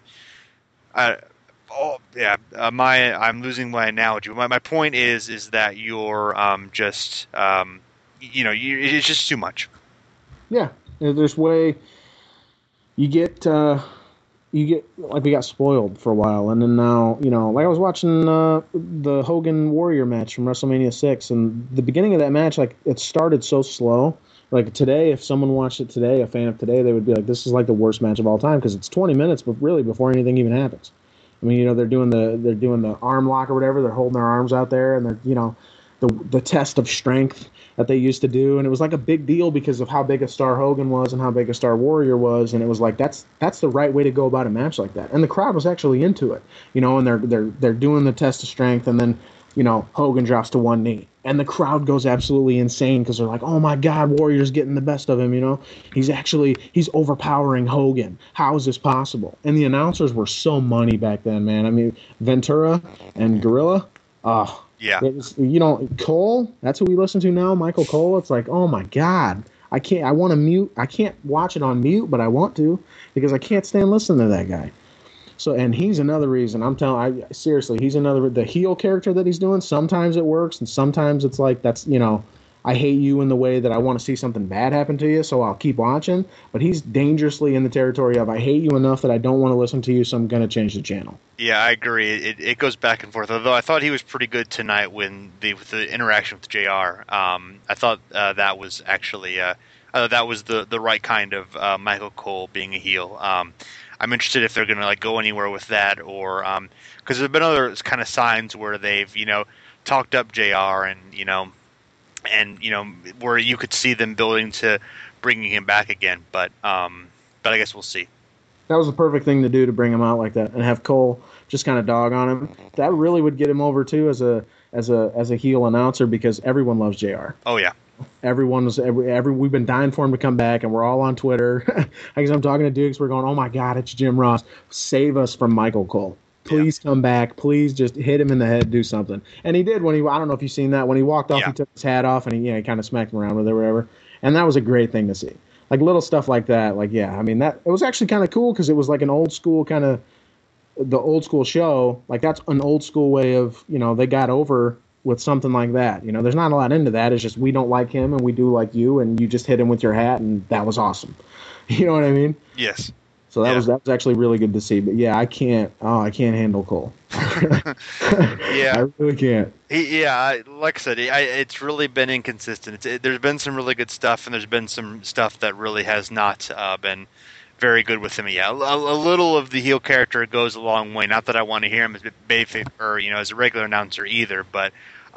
I'm losing my analogy. My point is that you're just, it's just too much. Yeah, there's way you get like, we got spoiled for a while, and then now, like, I was watching the Hogan Warrior match from WrestleMania 6, and the beginning of that match, like, it started so slow. Like, today, if someone watched it today, a fan of today, they would be like, this is like the worst match of all time, because it's 20 minutes, but really before anything even happens. I mean, they're doing the arm lock or whatever. They're holding their arms out there, and they're, the test of strength that they used to do, and it was like a big deal because of how big a star Hogan was and how big a star Warrior was, and it was like, that's the right way to go about a match like that. And the crowd was actually into it, and they're doing the test of strength, and then, Hogan drops to one knee, and the crowd goes absolutely insane because they're like, oh my God, Warrior's getting the best of him, you know? He's overpowering Hogan. How is this possible? And the announcers were so money back then, man. I mean, Ventura and Gorilla, yeah. It was, you know, Cole, that's who we listen to now, Michael Cole. It's like, oh my God. I want to mute. I can't watch it on mute, but I want to because I can't stand listening to that guy. So, and he's another reason. Seriously, he's the heel character that he's doing. Sometimes it works, and sometimes it's like, that's, you know, I hate you in the way that I want to see something bad happen to you, so I'll keep watching. But he's dangerously in the territory of I hate you enough that I don't want to listen to you, so I'm going to change the channel. Yeah, I agree. It goes back and forth. Although I thought he was pretty good tonight with the interaction with JR. I thought that was actually that was the right kind of Michael Cole being a heel. I'm interested if they're going to like go anywhere with that, or because there's been other kind of signs where they've talked up JR and where you could see them building to bringing him back again. But I guess we'll see. That was the perfect thing to do to bring him out like that and have Cole just kind of dog on him. That really would get him over too as a heel announcer because everyone loves JR. Oh yeah. We've been dying for him to come back, and we're all on Twitter. I guess I'm talking to Dukes. We're going, oh my God, it's Jim Ross. Save us from Michael Cole. Please come back. Please just hit him in the head, do something. And he did I don't know if you've seen that. When he walked off, he took his hat off, and he kind of smacked him around with it or whatever. And that was a great thing to see. Like little stuff like that. Like, yeah, I mean, it was actually kind of cool because it was like an old school the old school show. Like that's an old school way of, they got over with something like that. There's not a lot into that. It's just we don't like him and we do like you, and you just hit him with your hat, and that was awesome. You know what I mean? Yes. So that was actually really good to see. But yeah, I can't handle Cole. Yeah, I really can't. Like I said, it's really been inconsistent. There's been some really good stuff, and there's been some stuff that really has not been very good with him. Yeah, a little of the heel character goes a long way. Not that I want to hear him as Bayface or as a regular announcer either, but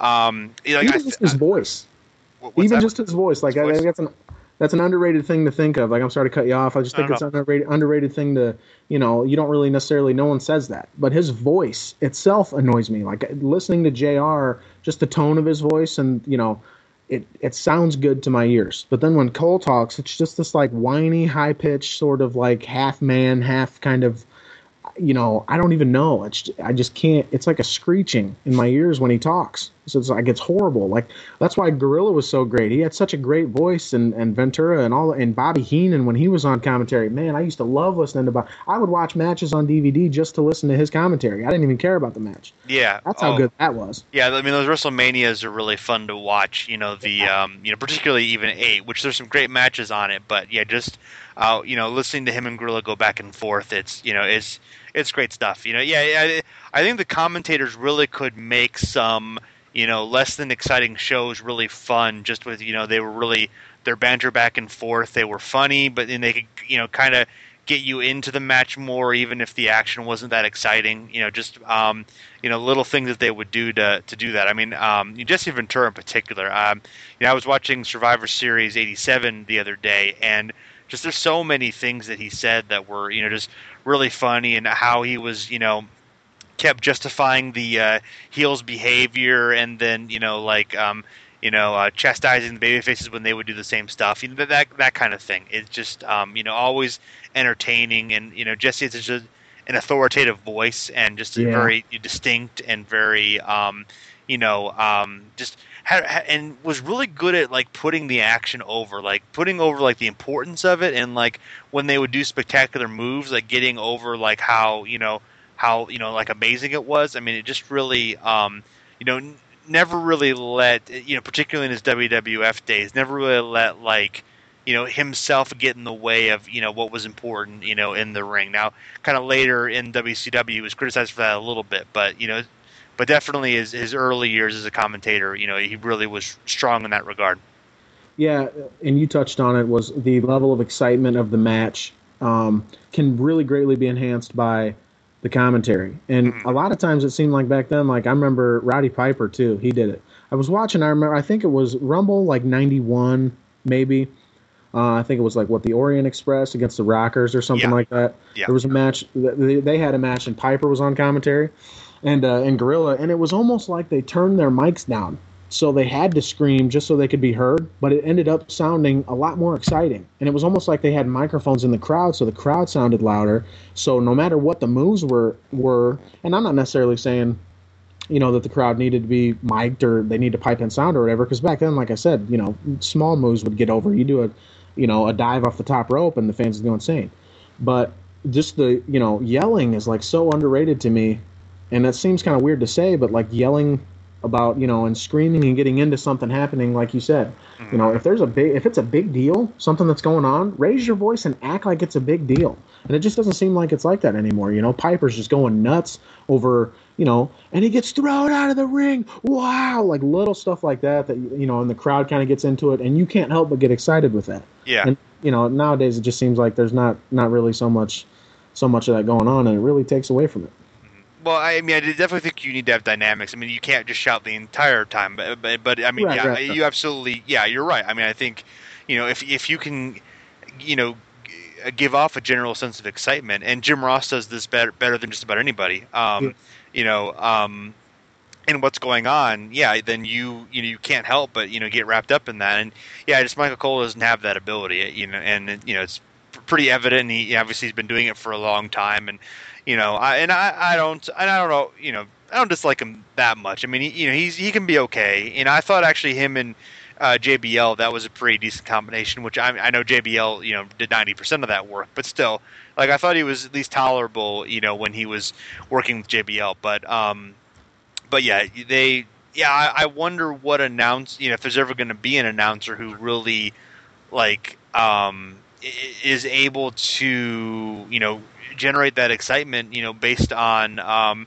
just his voice. Just his voice. Like I think that's an underrated thing to think of. Like I'm sorry to cut you off. I just think it's an underrated thing to you don't really necessarily. No one says that, but his voice itself annoys me. Like listening to JR, just the tone of his voice, and It sounds good to my ears, but then when Cole talks, it's just this like whiny, high pitched sort of like half man, half kind of, I don't even know. I just can't. It's like a screeching in my ears when he talks. So it's like it's horrible. Like that's why Gorilla was so great. He had such a great voice, and Ventura and Bobby Heenan when he was on commentary. Man, I used to love listening to Bobby. I would watch matches on DVD just to listen to his commentary. I didn't even care about the match. Yeah, that's how good that was. Yeah, I mean those WrestleManias are really fun to watch. Particularly even 8, which there's some great matches on it. But yeah, just listening to him and Gorilla go back and forth, it's great stuff. I think the commentators really could make some less than exciting shows really fun. Just with they were really their banter back and forth. They were funny, but then they could kind of get you into the match more, even if the action wasn't that exciting. Little things that they would do to do that. I mean, Jesse Ventura in particular. I was watching Survivor Series '87 the other day, and just there's so many things that he said that were just really funny, and how he was kept justifying the heels' behavior, and then chastising the baby faces when they would do the same stuff. That kind of thing. It's just always entertaining, and Jesse is just an authoritative voice, and just very distinct and very and was really good at like putting the action over, like putting over like the importance of it, and like when they would do spectacular moves, like getting over like how like amazing it was. I mean, it just really never really let particularly in his WWF days, never really let like himself get in the way of what was important in the ring. Now, kind of later in WCW, he was criticized for that a little bit, but but definitely his early years as a commentator, he really was strong in that regard. Yeah, and you touched on it, was the level of excitement of the match can really greatly be enhanced by the commentary. And a lot of times it seemed like back then, like I remember Roddy Piper too, he did it. I was watching, I think it was Rumble like 91 maybe. I think it was like the Orient Express against the Rockers or something like that. Yeah. There was a match, they had a match and Piper was on commentary. And Gorilla, and it was almost like they turned their mics down So they had to scream just so they could be heard, but it ended up sounding a lot more exciting. And it was almost like they had microphones in the crowd, so the crowd sounded louder. So no matter what the moves were, and I'm not necessarily saying, that the crowd needed to be mic'd or they need to pipe in sound or whatever, because back then, like I said, small moves would get over. You do a dive off the top rope and the fans would go insane. But just the, yelling is like so underrated to me. And that seems kind of weird to say, but like yelling about, and screaming and getting into something happening, like you said, if it's a big deal, something that's going on, raise your voice and act like it's a big deal. And it just doesn't seem like it's like that anymore. Piper's just going nuts over, and he gets thrown out of the ring. Wow. Like little stuff like that, and the crowd kind of gets into it and you can't help but get excited with that. Yeah. And, nowadays it just seems like there's not really so much of that going on, and it really takes away from it. Well, I mean, I definitely think you need to have dynamics. I mean, you can't just shout the entire time. But I mean, right. You absolutely, you're right. I mean, I think, if you can, give off a general sense of excitement, and Jim Ross does this better than just about anybody. And what's going on, then you can't help but get wrapped up in that. And just Michael Cole doesn't have that ability. And it's pretty evident. He obviously he's been doing it for a long time, and. I don't dislike him that much. I mean, he can be okay. And I thought actually him and JBL, that was a pretty decent combination. Which I know JBL did 90% of that work, but still, like I thought he was at least tolerable. When he was working with JBL. But yeah, I wonder what if there's ever going to be an announcer who really is able to generate that excitement based on on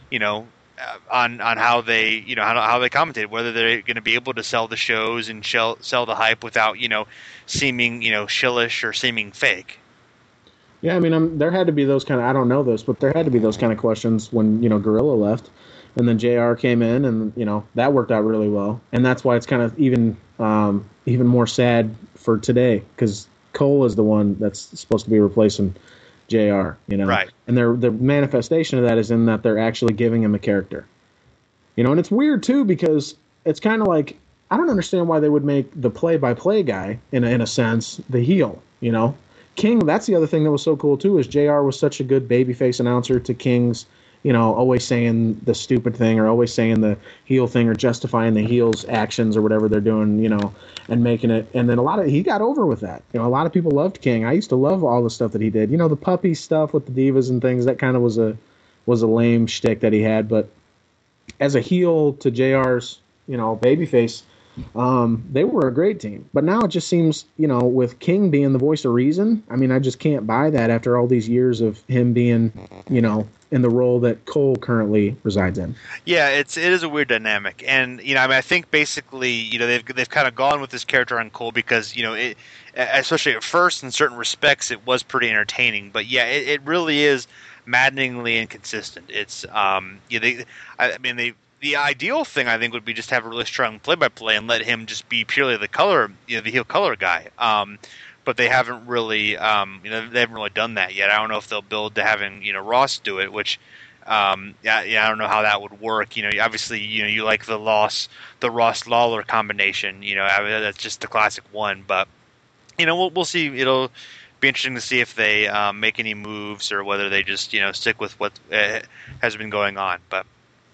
how they how they commentate, whether they're going to be able to sell the shows and sell the hype without seeming shillish or seeming fake. Yeah, I mean, there had to be those kind of, I don't know this, but there had to be those kind of questions when Gorilla left, and then JR came in, and that worked out really well, and that's why it's kind of even more sad for today, because Cole is the one that's supposed to be replacing JR, right? And the manifestation of that is in that they're actually giving him a character, and it's weird too, because it's kind of like, I don't understand why they would make the play-by-play guy in a sense the heel, King. That's the other thing that was so cool too, is JR was such a good babyface announcer to King's, always saying the stupid thing or always saying the heel thing or justifying the heel's actions or whatever they're doing, and making it. And then he got over with that. A lot of people loved King. I used to love all the stuff that he did. The puppy stuff with the divas and things, that kind of was a lame shtick that he had. But as a heel to JR's, babyface, they were a great team. But now it just seems, with King being the voice of reason, I mean, I just can't buy that after all these years of him being, in the role that Cole currently resides in. Yeah, it is a weird dynamic, and I think basically, they've kind of gone with this character on Cole because it, especially at first, in certain respects, it was pretty entertaining. But it really is maddeningly inconsistent. It's the ideal thing, I think, would be just have a really strong play-by-play and let him just be purely the heel color guy. But they haven't really, they haven't really done that yet. I don't know if they'll build to having, Ross do it, which, I don't know how that would work. Obviously, you like the Ross Lawler combination. That's just the classic one. But, we'll see. It'll be interesting to see if they make any moves or whether they just, stick with what has been going on. But.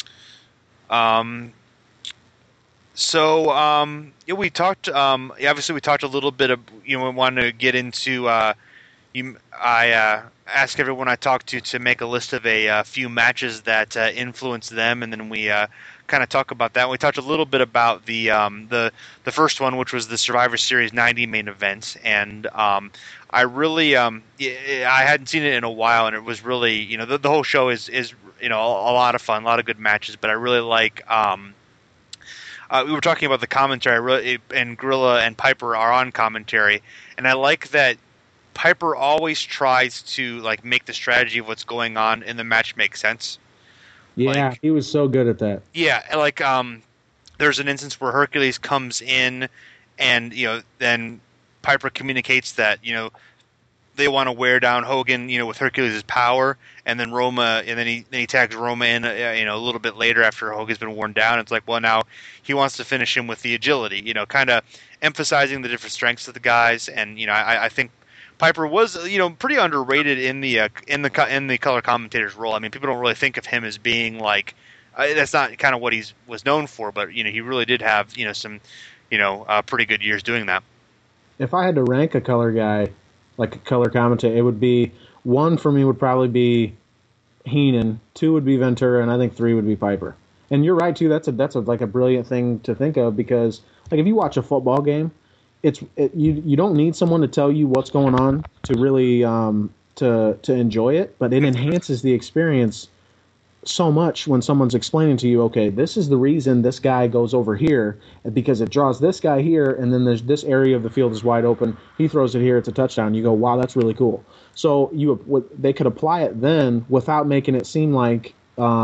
We talked. Obviously, we talked a little bit of. We wanted to get into. I asked everyone I talked to make a list of a few matches that influenced them, and then we kind of talk about that. We talked a little bit about the first one, which was the Survivor Series 90 main event, and I really I hadn't seen it in a while, and it was really the whole show is a lot of fun, a lot of good matches, but I really like. We were talking about the commentary, and Gorilla and Piper are on commentary, and I like that Piper always tries to make the strategy of what's going on in the match make sense. Yeah, he was so good at that. Yeah, there's an instance where Hercules comes in, and then Piper communicates that they want to wear down Hogan, with Hercules' power, and then Roma, and then he tags Roma in, a little bit later after Hogan's been worn down. It's like, well, now he wants to finish him with the agility, kind of emphasizing the different strengths of the guys. And I think Piper was, pretty underrated in the color commentator's role. I mean, people don't really think of him as being like that's not kind of what he was known for, but he really did have some pretty good years doing that. If I had to rank a color guy, like a color commentator, it would be, one for me would probably be Heenan, 2 would be Ventura, and I think 3 would be Piper. And you're right too. That's like a brilliant thing to think of, because like if you watch a football game, you don't need someone to tell you what's going on to really to enjoy it, but it enhances the experience so much when someone's explaining to you, okay, this is the reason this guy goes over here, because it draws this guy here, and then there's this area of the field is wide open. He throws it here, it's a touchdown. You go, wow, that's really cool. So they could apply it then without making it seem like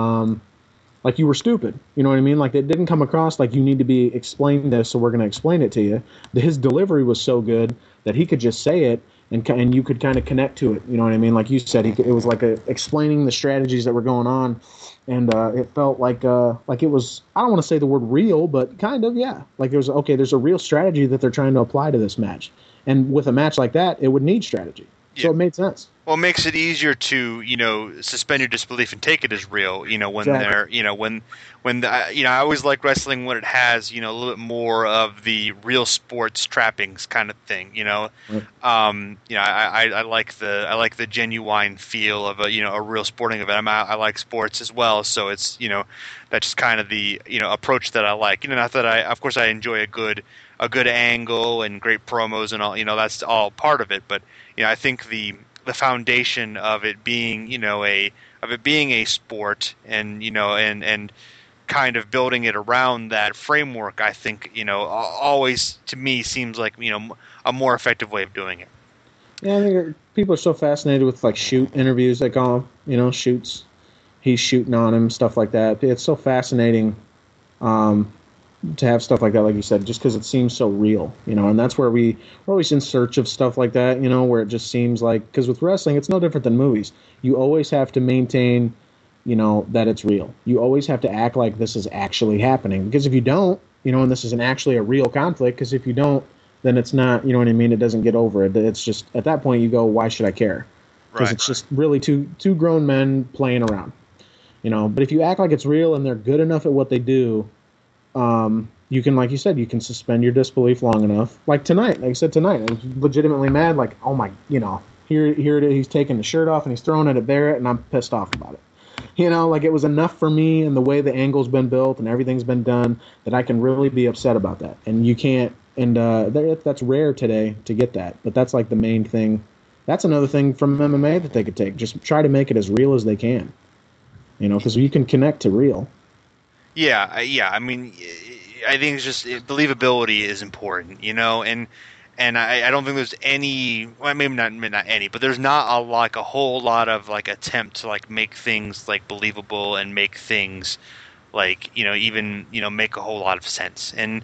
you were stupid. You know what I mean? Like it didn't come across like you need to be explained this, so we're going to explain it to you. His delivery was so good that he could just say it, and you could kind of connect to it. You know what I mean? Like you said, it was like explaining the strategies that were going on, and it felt like it was, I don't want to say the word real, but kind of, yeah. Like there's a real strategy that they're trying to apply to this match. And with a match like that, it would need strategy. Yeah. So it made sense. Well, it makes it easier to, suspend your disbelief and take it as real, when exactly. They're, I always like wrestling when it has, a little bit more of the real sports trappings kind of thing, Right. I like the genuine feel of a real sporting event. I like sports as well. So it's, that's just kind of the, approach that I like, not that of course I enjoy a good angle and great promos and all, that's all part of it. But, I think the foundation of it being, a sport and, and kind of building it around that framework, I think, always to me seems like, a more effective way of doing it. Yeah, I think people are so fascinated with like shoot interviews, they call them, shoots. He's shooting on him, stuff like that. It's so fascinating to have stuff like that, like you said, just because it seems so real, and that's where we're always in search of stuff like that, where it just seems like, because with wrestling, it's no different than movies. You always have to maintain, that it's real. You always have to act like this is actually happening, because if you don't, and this isn't actually a real conflict, because if you don't, then it's not, you know what I mean? It doesn't get over it. It's just, at that point, you go, why should I care? Because it's just really two grown men playing around, But if you act like it's real and they're good enough at what they do, you can, like you said, you can suspend your disbelief long enough. Like tonight, like I said tonight, I was legitimately mad. Like, oh my, here it is. He's taking the shirt off and he's throwing it at Barrett, and I'm pissed off about it. Like it was enough for me, and the way the angle's been built and everything's been done, that I can really be upset about that. And you can't, and that's rare today to get that. But that's like the main thing. That's another thing from MMA that they could take. Just try to make it as real as they can. Because you can connect to real. Yeah. I mean, I think it's just believability is important, and I don't think there's any, well, maybe not any, but there's not a whole lot of like attempt to like make things like believable and make things like even make a whole lot of sense. And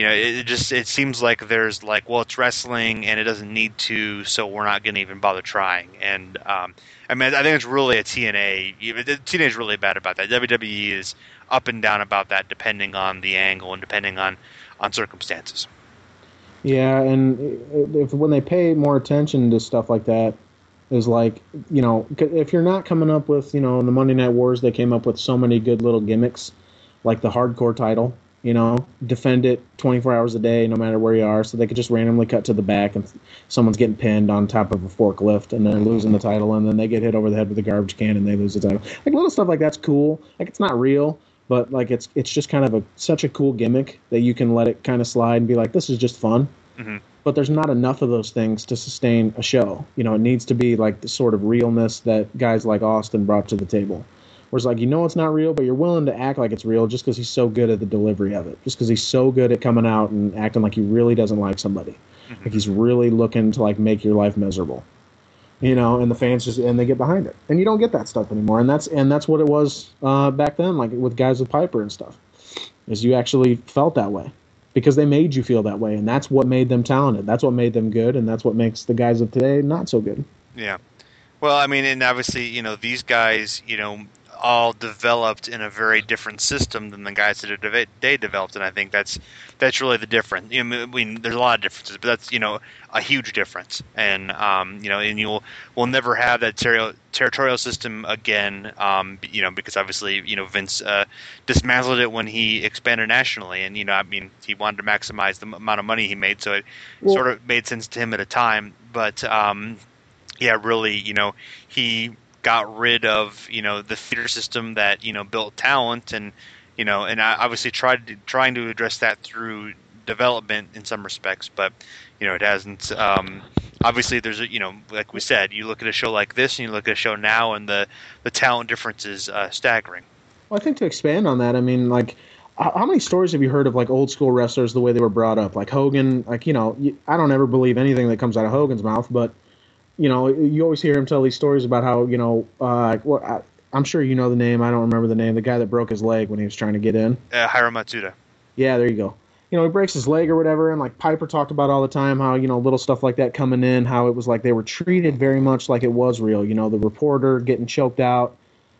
it seems like there's like, well, it's wrestling and it doesn't need to, so we're not going to even bother trying. And I mean, I think it's really a TNA. TNA is really bad about that. WWE is up and down about that, depending on the angle and depending on circumstances. Yeah, and when they pay more attention to stuff like that, is like, if you're not coming up with, in the Monday Night Wars, they came up with so many good little gimmicks, like the hardcore title, defend it 24 hours a day, no matter where you are, so they could just randomly cut to the back and someone's getting pinned on top of a forklift and they're losing the title, and then they get hit over the head with a garbage can and they lose the title. Like little stuff like that's cool. Like it's not real, but like it's just kind of such a cool gimmick that you can let it kind of slide and be like, this is just fun. Mm-hmm. But there's not enough of those things to sustain a show. It needs to be like the sort of realness that guys like Austin brought to the table. Where it's like, it's not real, but you're willing to act like it's real just because he's so good at the delivery of it. Just because he's so good at coming out and acting like he really doesn't like somebody. Mm-hmm. Like he's really looking to like make your life miserable. And the fans and they get behind it. And you don't get that stuff anymore. And that's what it was back then, like with guys with Piper and stuff. Is you actually felt that way. Because they made you feel that way, and that's what made them talented. That's what made them good, and that's what makes the guys of today not so good. Yeah. Well, I mean, and obviously, these guys, all developed in a very different system than the guys that they developed, and I think that's really the difference. I mean, there's a lot of differences, but that's a huge difference, and and we'll never have that territorial system again, because obviously, Vince dismantled it when he expanded nationally, and I mean, he wanted to maximize the amount of money he made, so it sort of made sense to him at a time, but. Yeah, really, he got rid of, the feeder system that, built talent and obviously trying to address that through development in some respects, but, it hasn't. Obviously, there's like we said, you look at a show like this and you look at a show now and the talent difference is staggering. Well, I think to expand on that, I mean, like, how many stories have you heard of like old school wrestlers the way they were brought up? Like Hogan, like, I don't ever believe anything that comes out of Hogan's mouth, but you always hear him tell these stories about how, I'm sure you know the name. I don't remember the name. The guy that broke his leg when he was trying to get in. Hiro Matsuda. Yeah, there you go. He breaks his leg or whatever, and like Piper talked about all the time how, little stuff like that coming in, how it was like they were treated very much like it was real. The reporter getting choked out,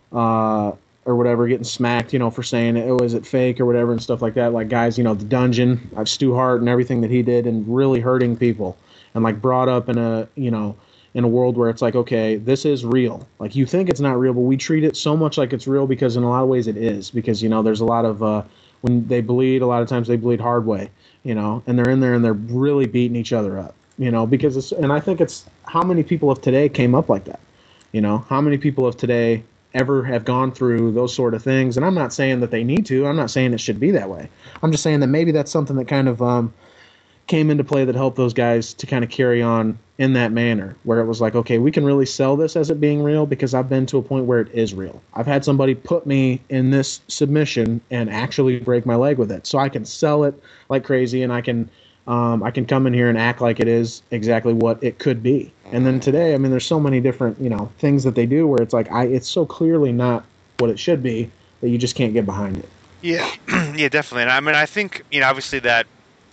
or whatever, getting smacked, for saying, oh, is it fake or whatever and stuff like that. Like guys, the Dungeon, Stu Hart and everything that he did and really hurting people and like brought up in a, in a world where it's like, okay, this is real. Like you think it's not real, but we treat it so much like it's real because in a lot of ways it is. Because there's a lot of when they bleed, a lot of times they bleed hard way, and they're in there and they're really beating each other up, because and I think it's how many people of today came up like that, how many people of today ever have gone through those sort of things. And I'm not saying that they need to. I'm not saying it should be that way. I'm just saying that maybe that's something that kind of came into play that helped those guys to kind of carry on in that manner, where it was like, okay, we can really sell this as it being real because I've been to a point where it is real. I've had somebody put me in this submission and actually break my leg with it, so I can sell it like crazy, and I can come in here and act like it is exactly what it could be. And then today, I mean, there's so many different things that they do where it's like it's so clearly not what it should be that you just can't get behind it. Yeah, yeah, definitely. And I mean, I think obviously that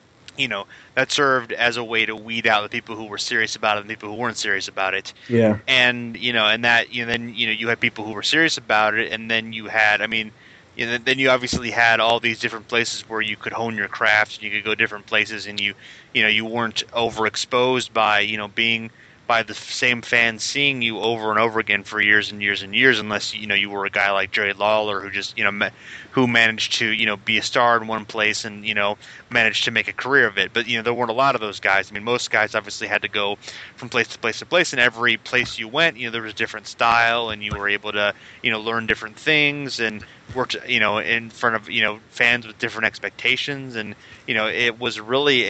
that served as a way to weed out the people who were serious about it and the people who weren't serious about it. Yeah. And, and that, then, you had people who were serious about it. And then you had, I mean, then you obviously had all these different places where you could hone your craft and you could go different places and you weren't overexposed by, being by the same fans seeing you over and over again for years and years and years, unless you were a guy like Jerry Lawler who just who managed to be a star in one place and managed to make a career of it. But there weren't a lot of those guys. I mean, most guys obviously had to go from place to place to place, and every place you went, there was a different style, and you were able to learn different things and worked in front of fans with different expectations, and it was really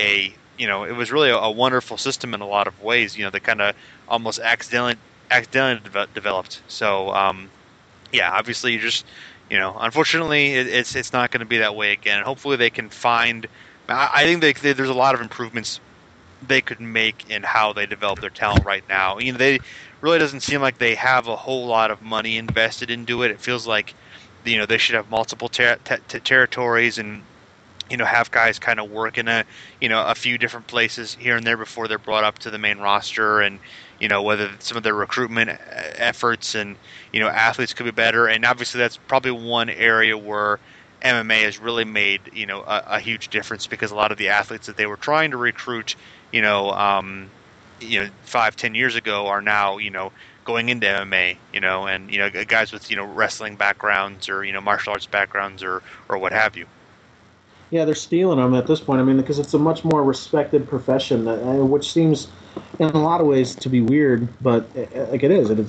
a wonderful system in a lot of ways, that kind of almost accidentally developed. So, yeah, obviously you just, unfortunately it's not going to be that way again. And hopefully they can find, I think there's a lot of improvements they could make in how they develop their talent right now. They really doesn't seem like they have a whole lot of money invested into it. It feels like, they should have multiple territories and, have guys kind of work in a few different places here and there before they're brought up to the main roster, and whether some of their recruitment efforts and athletes could be better. And obviously that's probably one area where MMA has really made a huge difference, because a lot of the athletes that they were trying to recruit 5-10 years ago are now going into MMA, and guys with wrestling backgrounds or martial arts backgrounds or what have you. Yeah, they're stealing them at this point. I mean, because it's a much more respected profession, which seems, in a lot of ways, to be weird, but like it is. It is,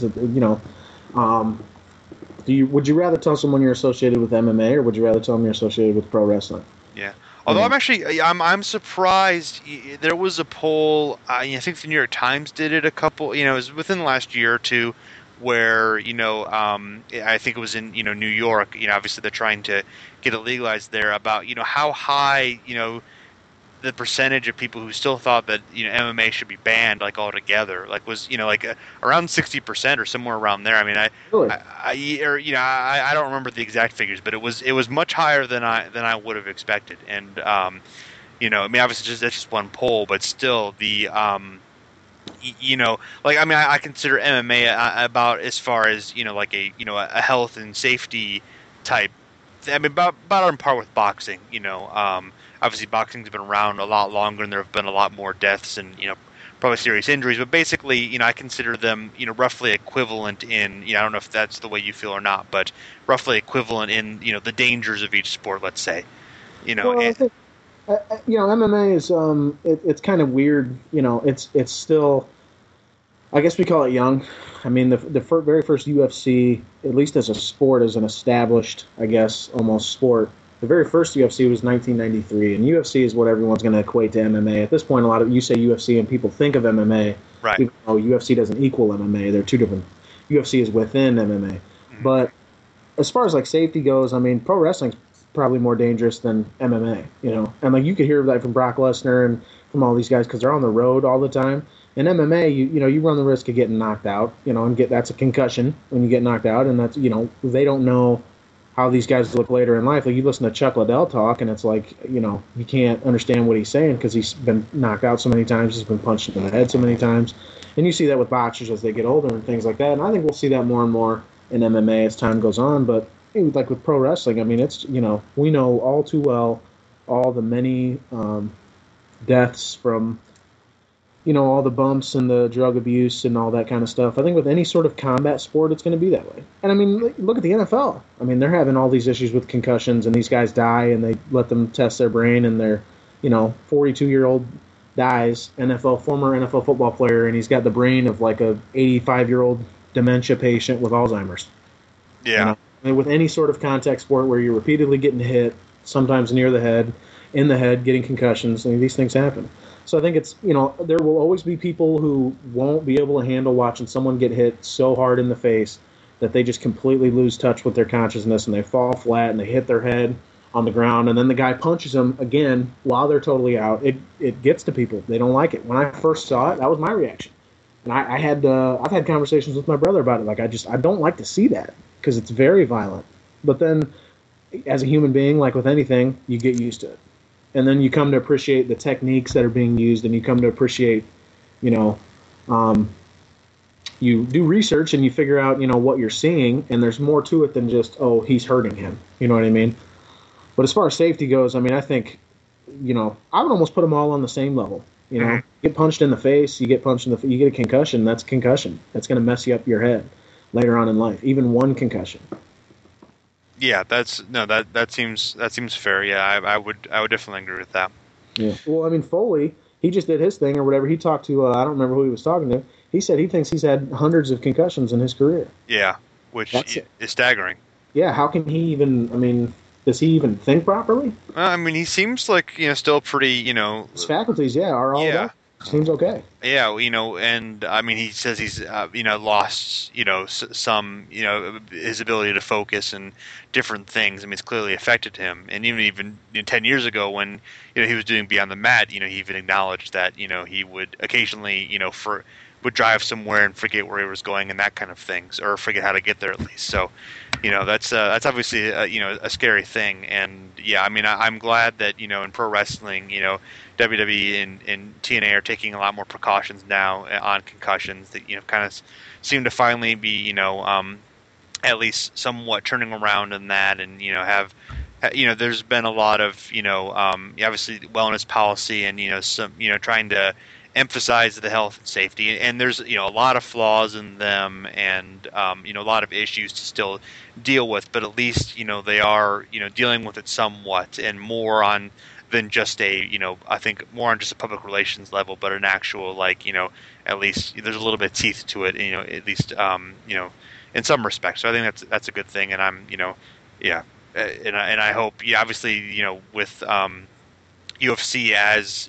would you rather tell someone you're associated with MMA, or would you rather tell them you're associated with pro wrestling? Yeah. Although I'm surprised. There was a poll. I think the New York Times did it a couple. It was within the last year or two, where I think it was in New York. Obviously they're trying to get it legalized there, about how high the percentage of people who still thought that MMA should be banned like altogether, like was around 60% or somewhere around there. I mean, I don't remember the exact figures, but it was much higher than I would have expected. And I mean, obviously that's just one poll, but still the like I mean, I consider MMA about as far as like a health and safety type. I mean, about on par with boxing. Obviously boxing's been around a lot longer, and there have been a lot more deaths and probably serious injuries. But basically, I consider them roughly equivalent in. I don't know if that's the way you feel or not, but roughly equivalent in the dangers of each sport. Let's say, Well, I think MMA is it's kind of weird. It's still. I guess we call it young. I mean, the very first UFC, at least as a sport, as an established, I guess, almost sport, the very first UFC was 1993, and UFC is what everyone's going to equate to MMA. At this point, a lot of you say UFC and people think of MMA, right? Even though UFC doesn't equal MMA. They're two different. UFC is within MMA. Mm-hmm. But as far as like safety goes, I mean, pro wrestling's probably more dangerous than MMA, And like you could hear that from Brock Lesnar and from all these guys because they're on the road all the time. In MMA, you run the risk of getting knocked out, and that's a concussion when you get knocked out, and that's they don't know how these guys look later in life. Like you listen to Chuck Liddell talk, and it's like you can't understand what he's saying because he's been knocked out so many times, he's been punched in the head so many times, and you see that with boxers as they get older and things like that. And I think we'll see that more and more in MMA as time goes on. But like with pro wrestling, I mean, it's we know all too well all the many deaths from. All the bumps and the drug abuse and all that kind of stuff. I think with any sort of combat sport, it's going to be that way. And I mean, look at the NFL. I mean, they're having all these issues with concussions, and these guys die, and they let them test their brain, and their 42-year-old dies, former NFL football player, and he's got the brain of like a 85-year-old dementia patient with Alzheimer's. Yeah. I mean, with any sort of contact sport where you're repeatedly getting hit, sometimes near the head, in the head, getting concussions, I mean, these things happen. So I think it's, there will always be people who won't be able to handle watching someone get hit so hard in the face that they just completely lose touch with their consciousness and they fall flat and they hit their head on the ground, and then the guy punches them again while they're totally out. It gets to people. They don't like it. When I first saw it, that was my reaction. And I've had conversations with my brother about it. Like, I don't like to see that because it's very violent. But then as a human being, like with anything, you get used to it. And then you come to appreciate the techniques that are being used, and you come to appreciate, you do research and you figure out, what you're seeing, and there's more to it than just, oh, he's hurting him. You know what I mean? But as far as safety goes, I mean, I think, I would almost put them all on the same level. You get punched in the face, you get a concussion, that's a concussion. That's going to mess you up your head later on in life, even one concussion. Yeah, that seems fair. Yeah, I would definitely agree with that. Yeah. Well, I mean, Foley, he just did his thing or whatever. He talked to I don't remember who he was talking to. He said he thinks he's had hundreds of concussions in his career. Yeah, which is staggering. Yeah, how can he even? I mean, does he even think properly? I mean, he seems like still pretty. His faculties, are all that. Seems okay. Yeah, and I mean, he says he's lost some his ability to focus and different things. I mean, it's clearly affected him. And even 10 years ago when he was doing Beyond the Mat, he even acknowledged that he would occasionally would drive somewhere and forget where he was going and that kind of things, or forget how to get there at least. So that's obviously a scary thing. And yeah, I mean, I'm glad that in pro wrestling WWE and TNA are taking a lot more precautions now on concussions that kind of seem to finally be at least somewhat turning around in that, and have there's been a lot of obviously wellness policy and some trying to emphasize the health and safety, and there's a lot of flaws in them, and a lot of issues to still deal with, but at least they are dealing with it somewhat and more on than just I think more on just a public relations level, but an actual at least there's a little bit of teeth to it, at least in some respects. So I think that's a good thing, and I'm and I hope obviously with UFC as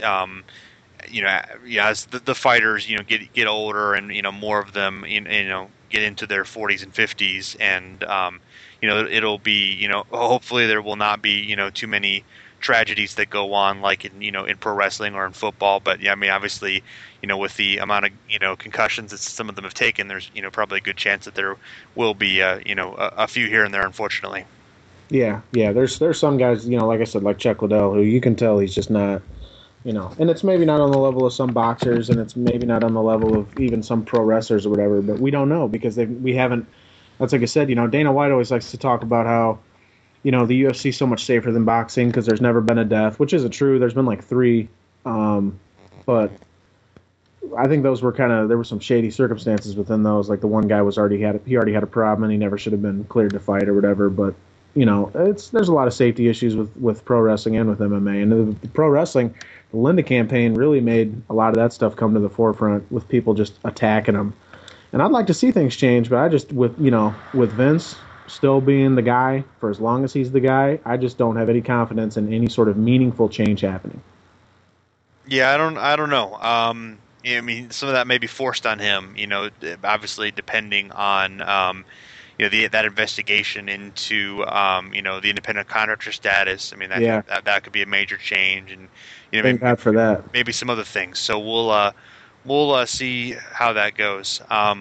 as the fighters get older and more of them get into their 40s and 50s, and it'll be hopefully there will not be too many tragedies that go on like in pro wrestling or in football. But yeah, I mean, obviously with the amount of concussions that some of them have taken, there's probably a good chance that there will be a few here and there, unfortunately. Yeah, there's some guys like I said, like Chuck Liddell, who you can tell he's just not And it's maybe not on the level of some boxers, and it's maybe not on the level of even some pro wrestlers or whatever, but we don't know because we haven't. That's like I said, Dana White always likes to talk about how, the UFC is so much safer than boxing because there's never been a death, which isn't true. There's been like 3, but I think those were there were some shady circumstances within those. Like the one guy already had a problem and he never should have been cleared to fight or whatever. But there's a lot of safety issues with pro wrestling and with MMA. And the pro wrestling, the Linda campaign really made a lot of that stuff come to the forefront with people just attacking them. And I'd like to see things change, but I just with Vince still being the guy for as long as he's the guy, I just don't have any confidence in any sort of meaningful change happening. Yeah, I don't know. I mean, some of that may be forced on him. Obviously depending on that investigation into the independent contractor status. I mean, that could be a major change, and thank God for that. Maybe some other things. So we'll see how that goes.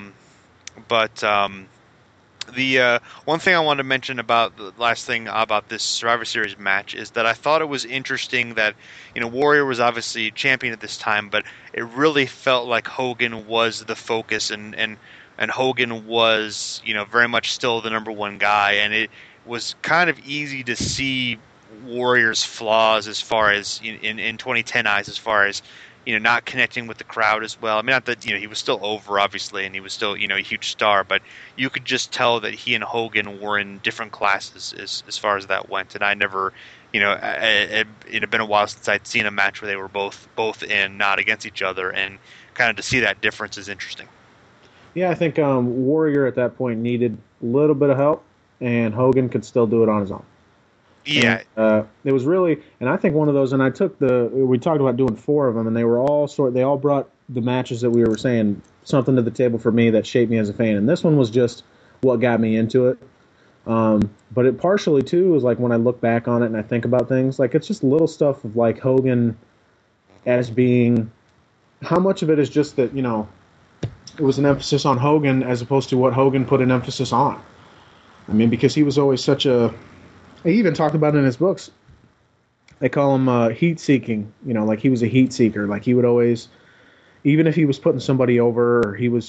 The one thing I wanted to mention about the last thing about this Survivor Series match is that I thought it was interesting that Warrior was obviously champion at this time, but it really felt like Hogan was the focus, and Hogan was very much still the number one guy, and it was kind of easy to see Warrior's flaws as far as in 2010 eyes, as far as not connecting with the crowd as well. I mean, not that he was still over, obviously, and he was still a huge star, but you could just tell that he and Hogan were in different classes as far as that went. And I never, it had been a while since I'd seen a match where they were both in, not against each other, and kind of to see that difference is interesting. Yeah, I think Warrior at that point needed a little bit of help, and Hogan could still do it on his own. Yeah, and, it was really, and I think one of those. And we talked about doing 4 of them, and they were all they all brought the matches that we were saying something to the table for me that shaped me as a fan. And this one was just what got me into it. But it partially too is like when I look back on it and I think about things, like it's just little stuff of like Hogan as being, how much of it is just that it was an emphasis on Hogan as opposed to what Hogan put an emphasis on. I mean, because he was always such a. He even talked about it in his books. They call him heat-seeking. Like he was a heat seeker. Like he would always, even if he was putting somebody over, or he was,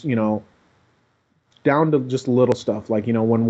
down to just little stuff. Like, when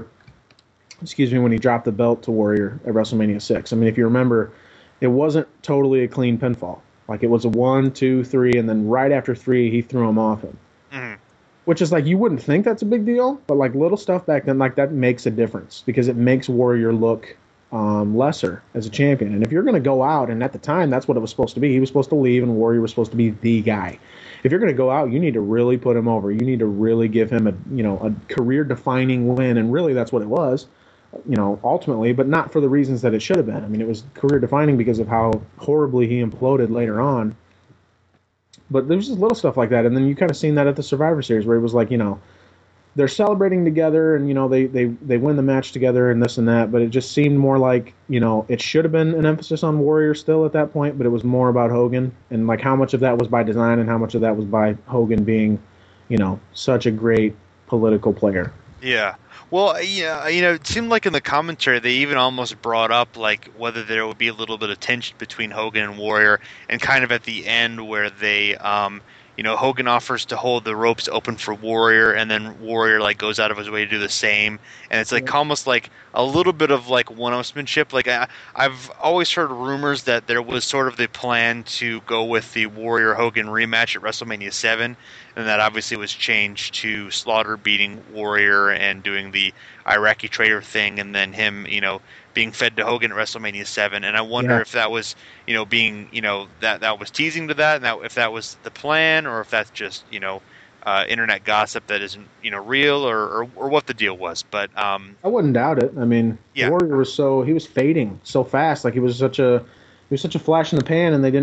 when he dropped the belt to Warrior at WrestleMania 6. I mean, if you remember, it wasn't totally a clean pinfall. Like it was a 1, 2, 3, and then right after 3, he threw him off him. Mm-hmm. Which is like, you wouldn't think that's a big deal, but like little stuff back then, like that makes a difference because it makes Warrior look lesser as a champion. And if you're going to go out, and at the time that's what it was supposed to be, he was supposed to leave and Warrior was supposed to be the guy. If you're going to go out, you need to really put him over. You need to really give him a career-defining win, and really that's what it was, ultimately, but not for the reasons that it should have been. I mean, it was career-defining because of how horribly he imploded later on. But there's just little stuff like that, and then you kind of seen that at the Survivor Series where it was like, they're celebrating together, and they win the match together and this and that. But it just seemed more like it should have been an emphasis on Warrior still at that point, but it was more about Hogan, and like how much of that was by design and how much of that was by Hogan being, such a great political player. Yeah. Well, yeah, it seemed like in the commentary they even almost brought up like whether there would be a little bit of tension between Hogan and Warrior, and kind of at the end where they, Hogan offers to hold the ropes open for Warrior, and then Warrior like goes out of his way to do the same, and it's like almost like a little bit of like one-upsmanship. Like I've always heard rumors that there was sort of the plan to go with the Warrior Hogan rematch at WrestleMania 7. And that obviously was changed to Slaughter beating Warrior and doing the Iraqi traitor thing, and then him, being fed to Hogan at WrestleMania 7. And I wonder if that was, being, that was teasing to that, and that if that was the plan, or if that's just, internet gossip that isn't, real, or what the deal was. But I wouldn't doubt it. I mean, Warrior was he was fading so fast, like he was such a flash in the pan, and they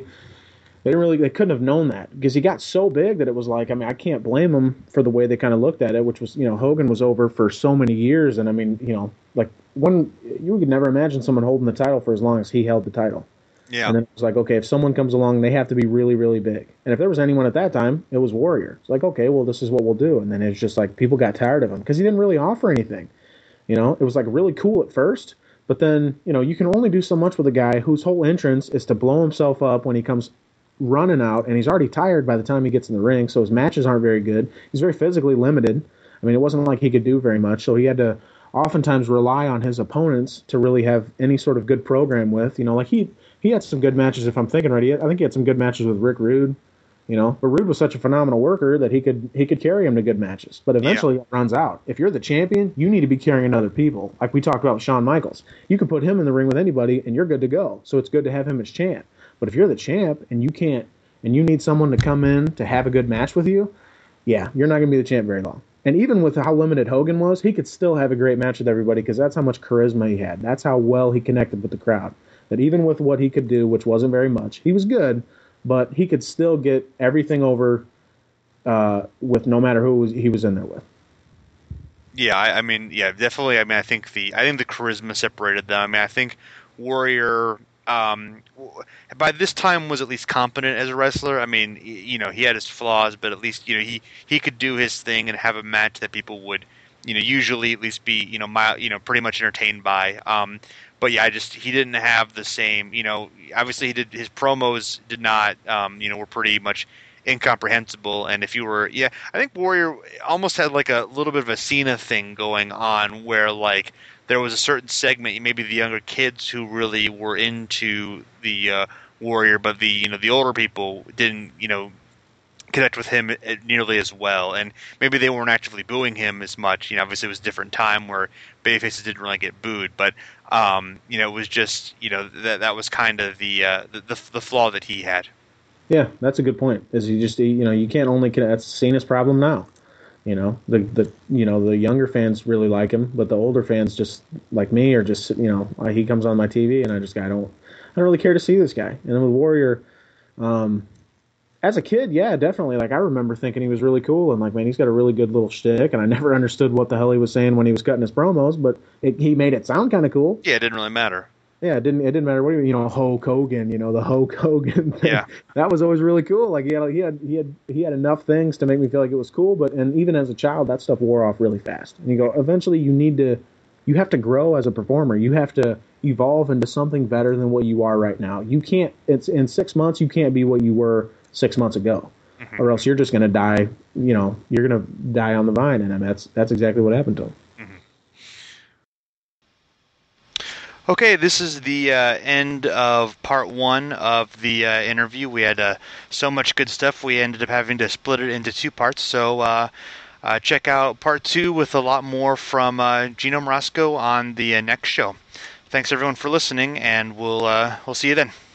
couldn't have known that because he got so big that it was like, I mean, I can't blame him for the way they kind of looked at it, which was, Hogan was over for so many years. And I mean, like you could never imagine someone holding the title for as long as he held the title. Yeah. And then it was like, okay, if someone comes along, they have to be really, really big. And if there was anyone at that time, it was Warrior. It's like, okay, well, this is what we'll do. And then it's just like people got tired of him because he didn't really offer anything. It was like really cool at first, But then, you can only do so much with a guy whose whole entrance is to blow himself up when he comes running out, and he's already tired by the time he gets in the ring, so his matches aren't very good. He's very physically limited. I mean, it wasn't like he could do very much, so he had to oftentimes rely on his opponents to really have any sort of good program with. Like he had some good matches, if I'm thinking right. I think he had some good matches with Rick Rude. But Rude was such a phenomenal worker that he could carry him to good matches. But eventually it runs out. If you're the champion, you need to be carrying other people. Like we talked about with Shawn Michaels. You can put him in the ring with anybody and you're good to go. So it's good to have him as champ. But if you're the champ and you can't, and you need someone to come in to have a good match with you, yeah, you're not going to be the champ very long. And even with how limited Hogan was, he could still have a great match with everybody because that's how much charisma he had. That's how well he connected with the crowd. That even with what he could do, which wasn't very much, he was good, but he could still get everything over with no matter who he was in there with. Yeah, I mean, definitely. I mean, I think the charisma separated them. I mean, I think Warrior by this time was at least competent as a wrestler. I mean, he had his flaws, but at least he could do his thing and have a match that people would usually at least be pretty much entertained by. But yeah, he didn't have the same. Obviously his promos did not. Were pretty much incomprehensible. And if you were, I think Warrior almost had like a little bit of a Cena thing going on, where like there was a certain segment, maybe the younger kids who really were into the Warrior, but the older people didn't connect with him nearly as well, and maybe they weren't actively booing him as much. Obviously it was a different time where babyfaces didn't really get booed, but it was just that was kind of the flaw that he had. Yeah, that's a good point. Is you can't only that's Cena's problem now. The younger fans really like him, but the older fans just like me are just he comes on my TV and I don't really care to see this guy. And then with Warrior, as a kid, yeah, definitely. Like I remember thinking he was really cool and like, man, he's got a really good little shtick, and I never understood what the hell he was saying when he was cutting his promos, but he made it sound kind of cool. Yeah, it didn't really matter. Yeah, it didn't matter what Hulk Hogan, the Hulk Hogan thing. Yeah. That was always really cool. Like he had enough things to make me feel like it was cool, and even as a child that stuff wore off really fast. And you go, eventually you have to grow as a performer. You have to evolve into something better than what you are right now. You can't it's in 6 months you can't be what you were 6 months ago. Mm-hmm. Or else you're just going to die, you're going to die on the vine, and that's exactly what happened to him. Okay, this is the end of part one of the interview. We had so much good stuff, we ended up having to split it into 2 parts. So check out part 2 with a lot more from Gino Marasco on the next show. Thanks everyone for listening, and we'll see you then.